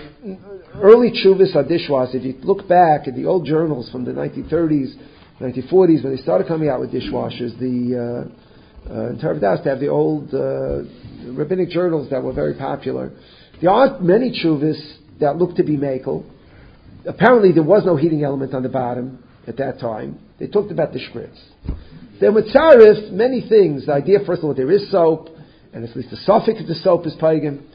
early tshuvas on dishwashers. If you look back at the old journals from the nineteen thirties, nineteen forties, when they started coming out with dishwashers, the uh, uh, in Tarvadas, they have the old uh, rabbinic journals that were very popular. There aren't many tshuvas that look to be makel. Apparently, there was no heating element on the bottom at that time. They talked about the spritz. Then with tzarif, many things. The idea, first of all, there is soap, and at least the suffix of the soap is pagan,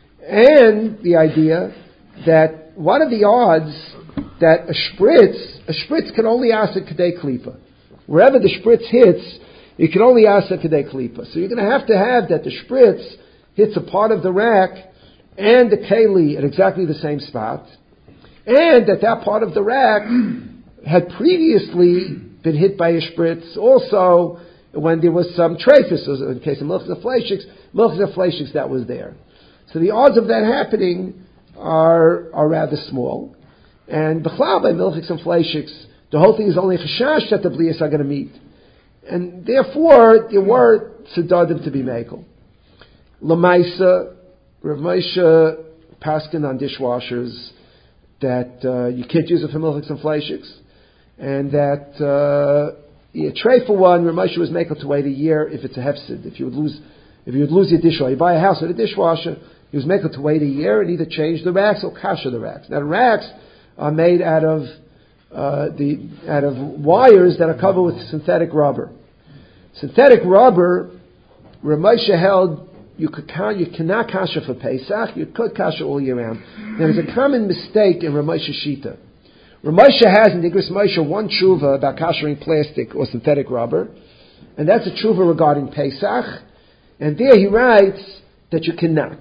and the idea that what are the odds that a spritz, a spritz can only asa kadei klipa. Wherever the spritz hits, it can only asa kadei klipa. So you're going to have to have that the spritz hits a part of the rack and the keli at exactly the same spot, and that that part of the rack had previously been hit by a spritz also when there was some trafis, in case of milchus fleishiks, milchus fleishiks that was there. So the odds of that happening are are rather small. And b'chlal by milchus and fleishiks, the whole thing is only chashash that the blias are going to meet. And therefore, there were tzedadim to be makel. Lamaisa, Rav Moshe paskin on dishwashers that uh, you can't use it for milchus and fleishiks. And that uh, a tray for one, Rav Moshe was makel to wait a year if it's a hefsid. If you would lose, if you would lose your dishwasher, you buy a house with a dishwasher, he was makel to wait a year and either change the racks or kasha the racks. Now the racks are made out of uh, the out of wires that are covered with synthetic rubber. Synthetic rubber, Rav Moshe held you could you cannot kasha for Pesach, you could kasha all year round. There is a common mistake in Rav Moshe shita. Rav Moshe has in Igros Moshe one tshuva about kashering plastic or synthetic rubber, and that's a tshuva regarding Pesach, and there he writes that you cannot.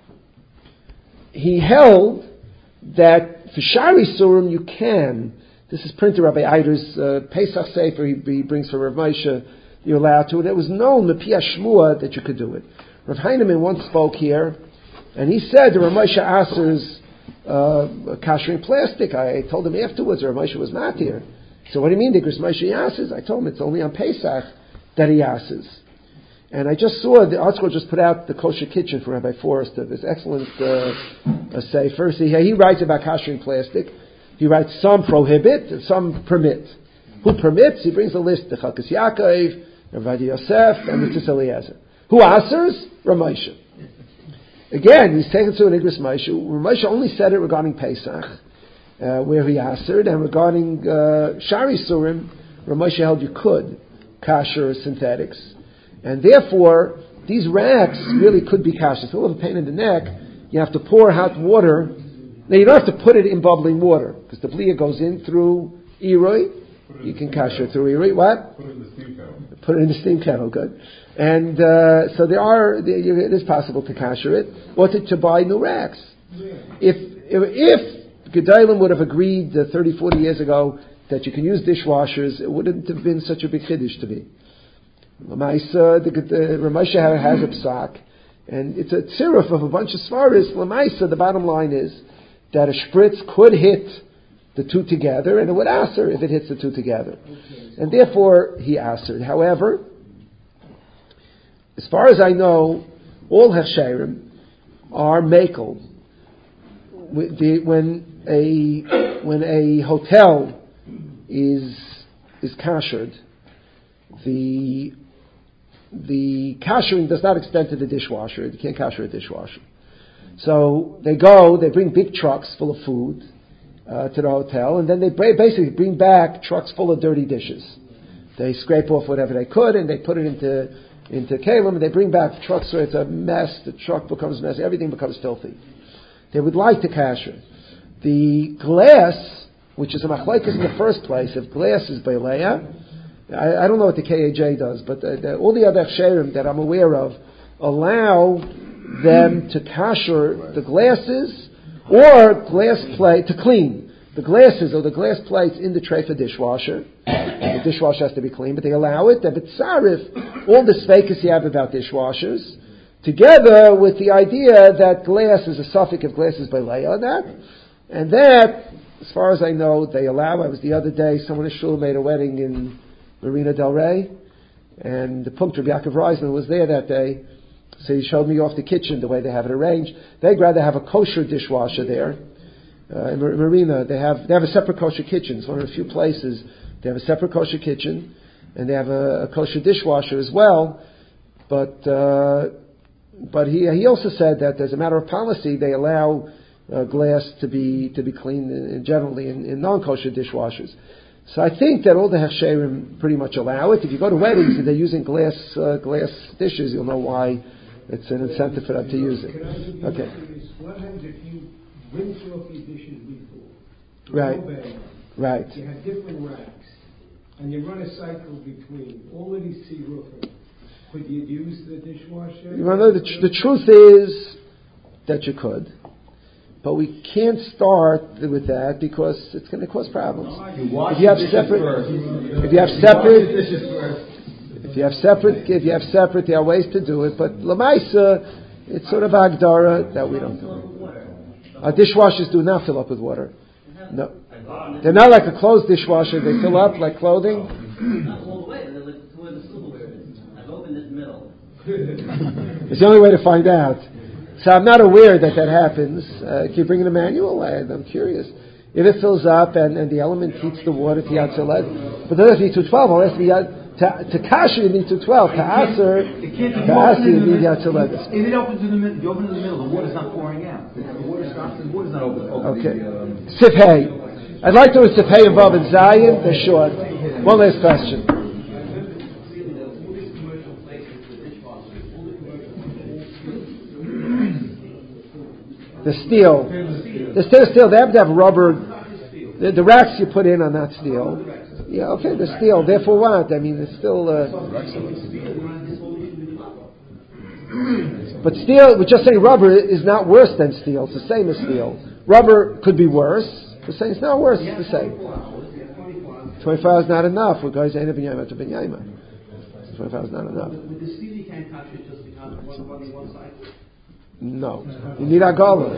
He held that for Shari Surim you can. This is printed Rabbi Eider's uh, Pesach Sefer he, he brings for Rav Moshe, you're allowed to, and it was known, Mepia Shmua, that you could do it. Rav Heinemann once spoke here, and he said that Rav Moshe asers uh, kashering plastic. I told him afterwards, or Moshe was not here. So what do you mean, Digris Moshe Yases? I told him it's only on Pesach that he Yases. And I just saw, the ArtScroll just put out the Kosher Kitchen from Rabbi Forrester, this excellent uh, essay. First, he, he writes about kashering plastic. He writes some prohibit and some permit. Who permits? He brings a list, the Chalkas Yaakov, Rabbi Yosef, and the Tzis Eliezer. Who answers? Ramosha. Again, he's taken to an Igris Moshe. Ramosha only said it regarding Pesach, uh, where he answered, and regarding uh, Shari Surim, Ramosha held you could kasher synthetics. And therefore, these racks really could be kasher. It's a little pain in the neck. You have to pour hot water. Now, you don't have to put it in bubbling water, because the blia goes in through Iroi. You can kasher through Iroi. What? Put it in the steam kettle. Put it in the steam kettle, good. And uh, so there are, it is possible to kasher it, or to, to buy new racks. If if, if Gedalim would have agreed uh, thirty, forty years ago that you can use dishwashers, it wouldn't have been such a big chiddush to me. Lamaisa, the, the Ramosha has a psak, and it's a tziruf of a bunch of svaris. Lamaisa, the bottom line is that a spritz could hit the two together, and it would aser if it hits the two together. And therefore, he asered. However, as far as I know, all hechsherim are makel. When a when a hotel is is kashered, the the kashering does not extend to the dishwasher. You can't kasher a dishwasher. So they go, they bring big trucks full of food uh, to the hotel, and then they basically bring back trucks full of dirty dishes. They scrape off whatever they could, and they put it into into kalim, and they bring back trucks where it's a mess. The truck becomes messy. Everything becomes filthy. They would like to kasher. The glass, which is a machlekes in the first place, if glass is beileya, I, I don't know what the K A J does, but the, the, all the other hechsherim that I'm aware of allow them to kasher the glasses or glass plate, to clean the glasses or the glass plates in the tray for dishwasher. The dishwasher has to be clean, but they allow it. But tzarif, all the sveikus you have about dishwashers, together with the idea that glass is a suffix of glass is beileya on that, and that, as far as I know, they allow. I was the other day, someone in shul made a wedding in Marina Del Rey, and the Punkt Rabbi Yaakov Reisman was there that day, so he showed me off the kitchen, the way they have it arranged. They'd rather have a kosher dishwasher there. Uh, in Marina, they have they have a separate kosher kitchen. It's one of the few places they have a separate kosher kitchen, and they have a, a kosher dishwasher as well. But uh, but he he also said that as a matter of policy, they allow uh, glass to be to be cleaned in, generally in, in non-kosher dishwashers. So I think that all the hechsherim pretty much allow it. If you go to weddings and they're using glass uh, glass dishes, you'll know why it's an incentive for them to use it. Okay. What happens if you rinse off your dishes before? Right. Right. You have different racks, and you run a cycle between all of these sirufim. Could you use the dishwasher? You know, the, tr- the truth is that you could. But we can't start with that because it's going to cause problems. If you have separate, if you have separate, if you have separate, if you have separate, there are ways to do it. But lamaisa, it's sort of agdara that we don't do. Our dishwashers do not fill up with water. No, they're not like a closed dishwasher. They fill up like clothing. Not all the way. They're like to where the silverware is. I've opened this middle. It's the only way to find out. So I'm not aware that that happens. Uh, can you bring in a manual? I, I'm curious. If it fills up and, and the element heats the water to Yatzeled, but it doesn't need two twelve. Unless it be to to kasher you need two twelve. To aser, to aser you need Yatzeled. If it opens in the middle, you open in the middle, the water's not pouring out. The water stops. The water's not open. open Okay. The, um, Sif Hey. I'd like to do Sif Hey and Vav and Zayin. They're short. One last question. The steel. The steel, steel, they have to have rubber. The, the racks you put in are not steel. Yeah, okay, the steel. Therefore what? I mean, it's still... Uh, but steel, we're just saying rubber is not worse than steel. It's the same as steel. Rubber could be worse. We're saying it's not worse. It's the same. twenty-four hours is not enough. We're going to say twenty-four hours is not enough. With the steel, you can't catch it just because one running one cycle. No. You need Agala.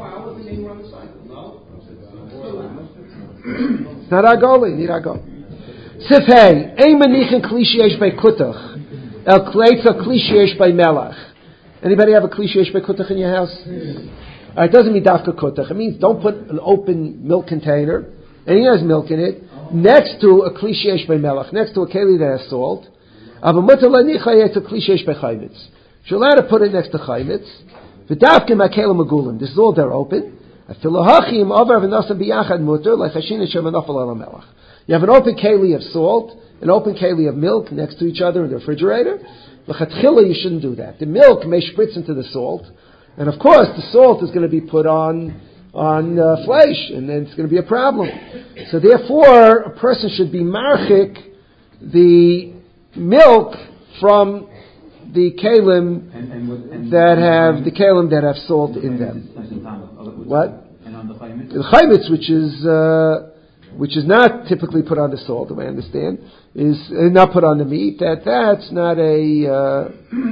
It's not Agala, you need Agala. Sifhei, ein manichin kli sheyesh bei kutach, el kleitza kli sheyesh bei melach. Anybody have a kli sheyesh bei kutach in your house? All right, it doesn't mean dafka kutach. It means don't put an open milk container, and he has milk in it, next to a kli sheyesh bei melach, next to a keli that has salt. Aber mutar lanicha yetz a kli sheyesh bei chaymitz. You're allowed to put it next to chaymitz. V'dafka ma'kelim magulim. This is all they're open. Afilahachim avar v'nasam biyachad mutar like hashin esher manafal ala melach. You have an open keli of salt, an open keli of milk next to each other in the refrigerator. L'chatchila, you shouldn't do that. The milk may spritz into the salt, and of course the salt is going to be put on on uh, flesh, and then it's going to be a problem. So therefore, a person should be marchik the milk from the kalim and, and what, and that have the kalim that have salt in them. What? And on the chaymitz? The chaymitz, which is uh, which is not typically put on the salt, the way I understand, is uh, not put on the meat. That that's not a. Uh,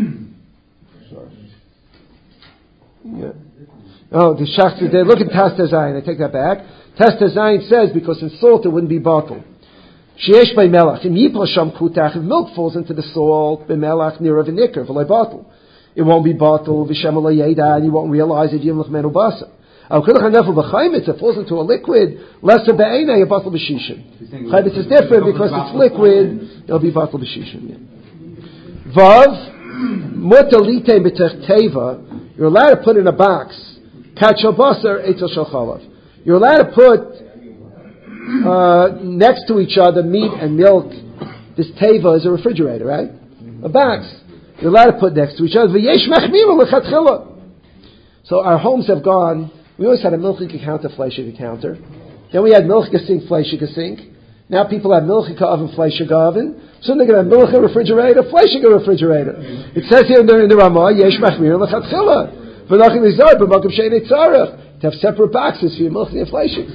yeah. Oh, the shachti. They look at Tasta Zayin. I take that back. Tasta Zayin says because in salt it wouldn't be bottled. Sheyesh by melach. Im yipol sham kutach. If milk falls into the salt, by melach near of a nicker, v'lay bottle. It won't be bottled. V'shem alay yeda, and you won't realize it. Yimlach menu basa. If it falls into a liquid, lesser be'enei, a bottle b'shishin. Chaymitz is different because it's liquid, it'll be bottle b'shishin. Vav, mutalite b'tech teva, you're allowed to put in a box, kachal basar, etzel shel chalav. You're allowed to put uh, next to each other meat and milk. This teva is a refrigerator, right? A box. You're allowed to put next to each other. V'yesh machmira l'chatchila. So our homes have gone. We always had a milchika counter, fleishika counter. Then we had milchika sink, fleishika sink. Now people have milchika oven, fleishika oven. Soon they're going to have milchika refrigerator, fleishika refrigerator. It says here in the, in the Ramah, yesh machmir l'chatchila. V'nachim lizar, b'makom she'en tzarech. To have separate boxes for your milchika and fleishika.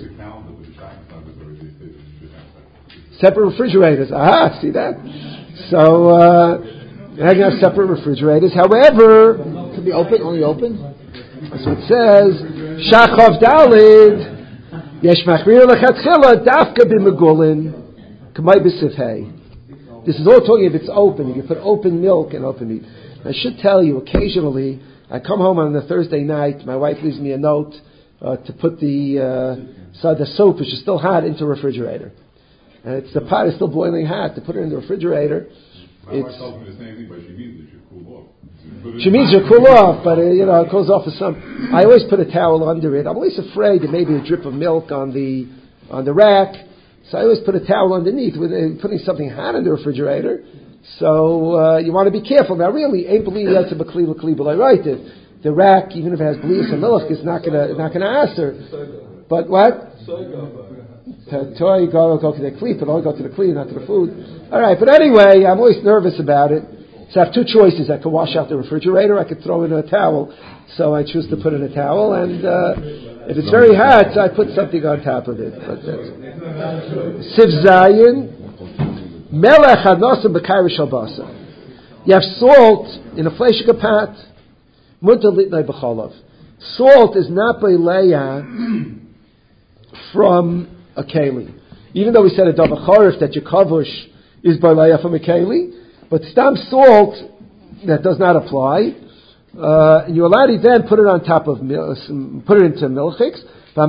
Separate refrigerators. Aha, see that? So, uh, you're going to have separate refrigerators. However, it could be open, only open. So it says, Shachov Dalid, Yesh Machmir Lechatchila, Dafka B'Megulin, K'may B'Sifhei. This is all talking if it's open. You can put open milk and open meat. I should tell you, occasionally, I come home on a Thursday night, my wife leaves me a note uh, to put the, uh, so the soup, which is still hot, into the refrigerator. And it's the pot is still boiling hot. To put it in the refrigerator, my wife tells me the same thing, but she means it should cool off. She means it cool off, but uh, you know it goes off for some. I always put a towel under it. I'm always afraid that maybe a drip of milk on the on the rack, so I always put a towel underneath with uh, putting something hot in the refrigerator. So uh, you want to be careful. Now, really, ain't believe that's a bakli bakli, but I write it. The rack, even if it has blias and milk, is not gonna not gonna answer. But what? Toy go go to the kli, but I'll go to the kli, not to the food. All right, but anyway, I'm always nervous about it. So I have two choices. I could wash out the refrigerator. I could throw in a towel. So I choose to put in a towel. And uh, if it's very hot, so I put something on top of it. But that's Siv Zayin. Melech hanosam b'kairish albasa. You have salt in a fleshika pot. Mutar litnai b'chalav. Salt is not b'leya from a keli. Even though we said a davar charif that your kavush is b'leya from a keli. But stam salt, that does not apply. Uh, and you're allowed to then put it on top of, mil- put it into milchiks.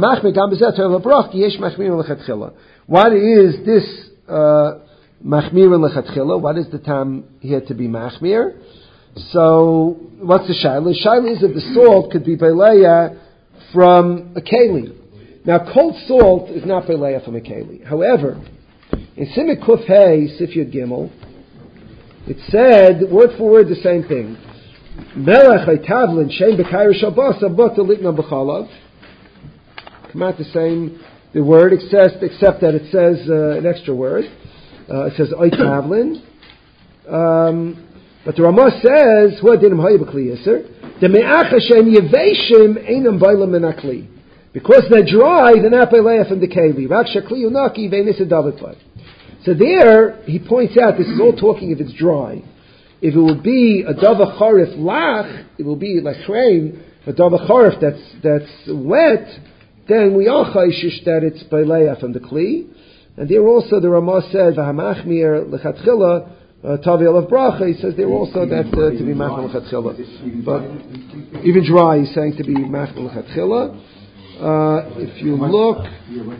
What is this machmir lechatchila? What is the time here to be machmir? So, what's the shaila? The shaila is that the salt could be beleya from a keli. Now, cold salt is not beleya from a keli. However, in Simik Kuf Hey, Sifyud Gimel, it said, word for word, the same thing. Melech haytavlin shein b'kairish albasa b'ta litna b'chalav. Come out the same, the word, except, except that it says uh, an extra word. Uh, it says haytavlin. Um, but the Ramah says, hu adinim hayu b'kli yiser. The me'ach hashem yeveshim einam b'aylam min akli. Because they're dry, they're not b'leya from the keli. Rak shakli unaki v'enis adavitlai. So there, he points out, this is all talking if it's dry. If it would be a dava charif lach, it will be like chrein, a davar chorif that's that's wet, then we are chayshish that it's beileya from the kli. And there also the Ramah said v'hamachmir lechatchila tavi of bracha. He says there also that uh, to be machmir lechatchila, but even dry he's saying to be machmir lechatchila. Uh, if you look, uh,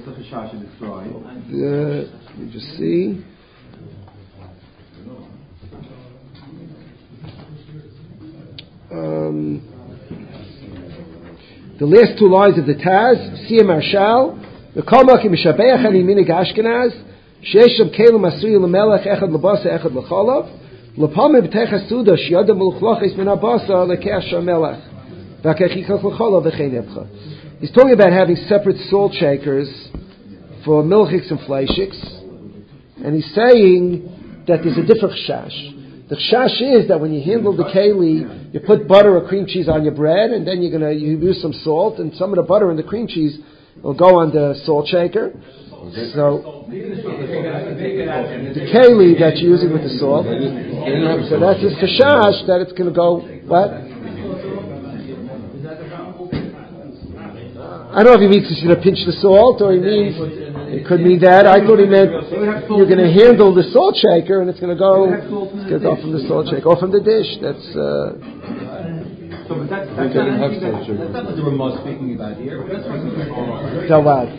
let me just see. Um, the last two lines of the Taz, Siyam Marshal, the Kalmach Mishabeach Ani Minig Ashkenaz, Sheisham Kelim Asui Lemelech Echad Lebasa Echad Lechalav, Lepame B'Techa Suda Shiada Meluchlachis Min Abasa Lekech Shamelech, V'Kechikach Lechalav V'Chein Ebcha. He's talking about having separate salt shakers for milchiks and fleishiks, and he's saying that there's a different chash. The chash is that when you handle the keli, you put butter or cream cheese on your bread, and then you're gonna you use some salt, and some of the butter and the cream cheese will go on the salt shaker. So the keli that you're using with the salt, so that's his chash that it's gonna go what? I don't know if he means he's going to pinch the salt, or he means it could mean that. I thought he meant you're going to handle the salt shaker, and it's going to go, it's going to go from the salt shaker or from the dish. That's. Uh, so, but that's that's not what the Ramah speaking about here. So what?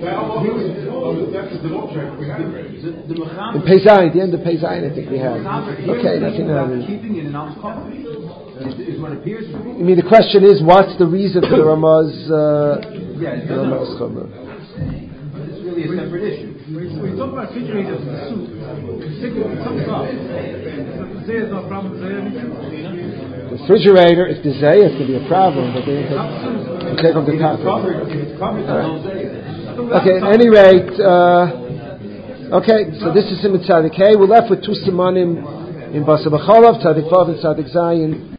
In Peizayin, the end of Peizayin, I think we have. Okay, that's enough. Keeping it in al-Kafir is what appears to be. I mean, the question is, what's the reason for the Ramah's? Uh, Yeah, it doesn't it's really a separate issue. When you talk about refrigerators in the soup, it comes up. There's no problem there. The refrigerator, if the zayah, it's going to be a problem, but they can take off the top. Okay, at any rate, uh, okay, so this is Simon Tzadik Hey. We're left with two simanim in Basa B'chalav, Tzadik Vav and Tzadik Zayin.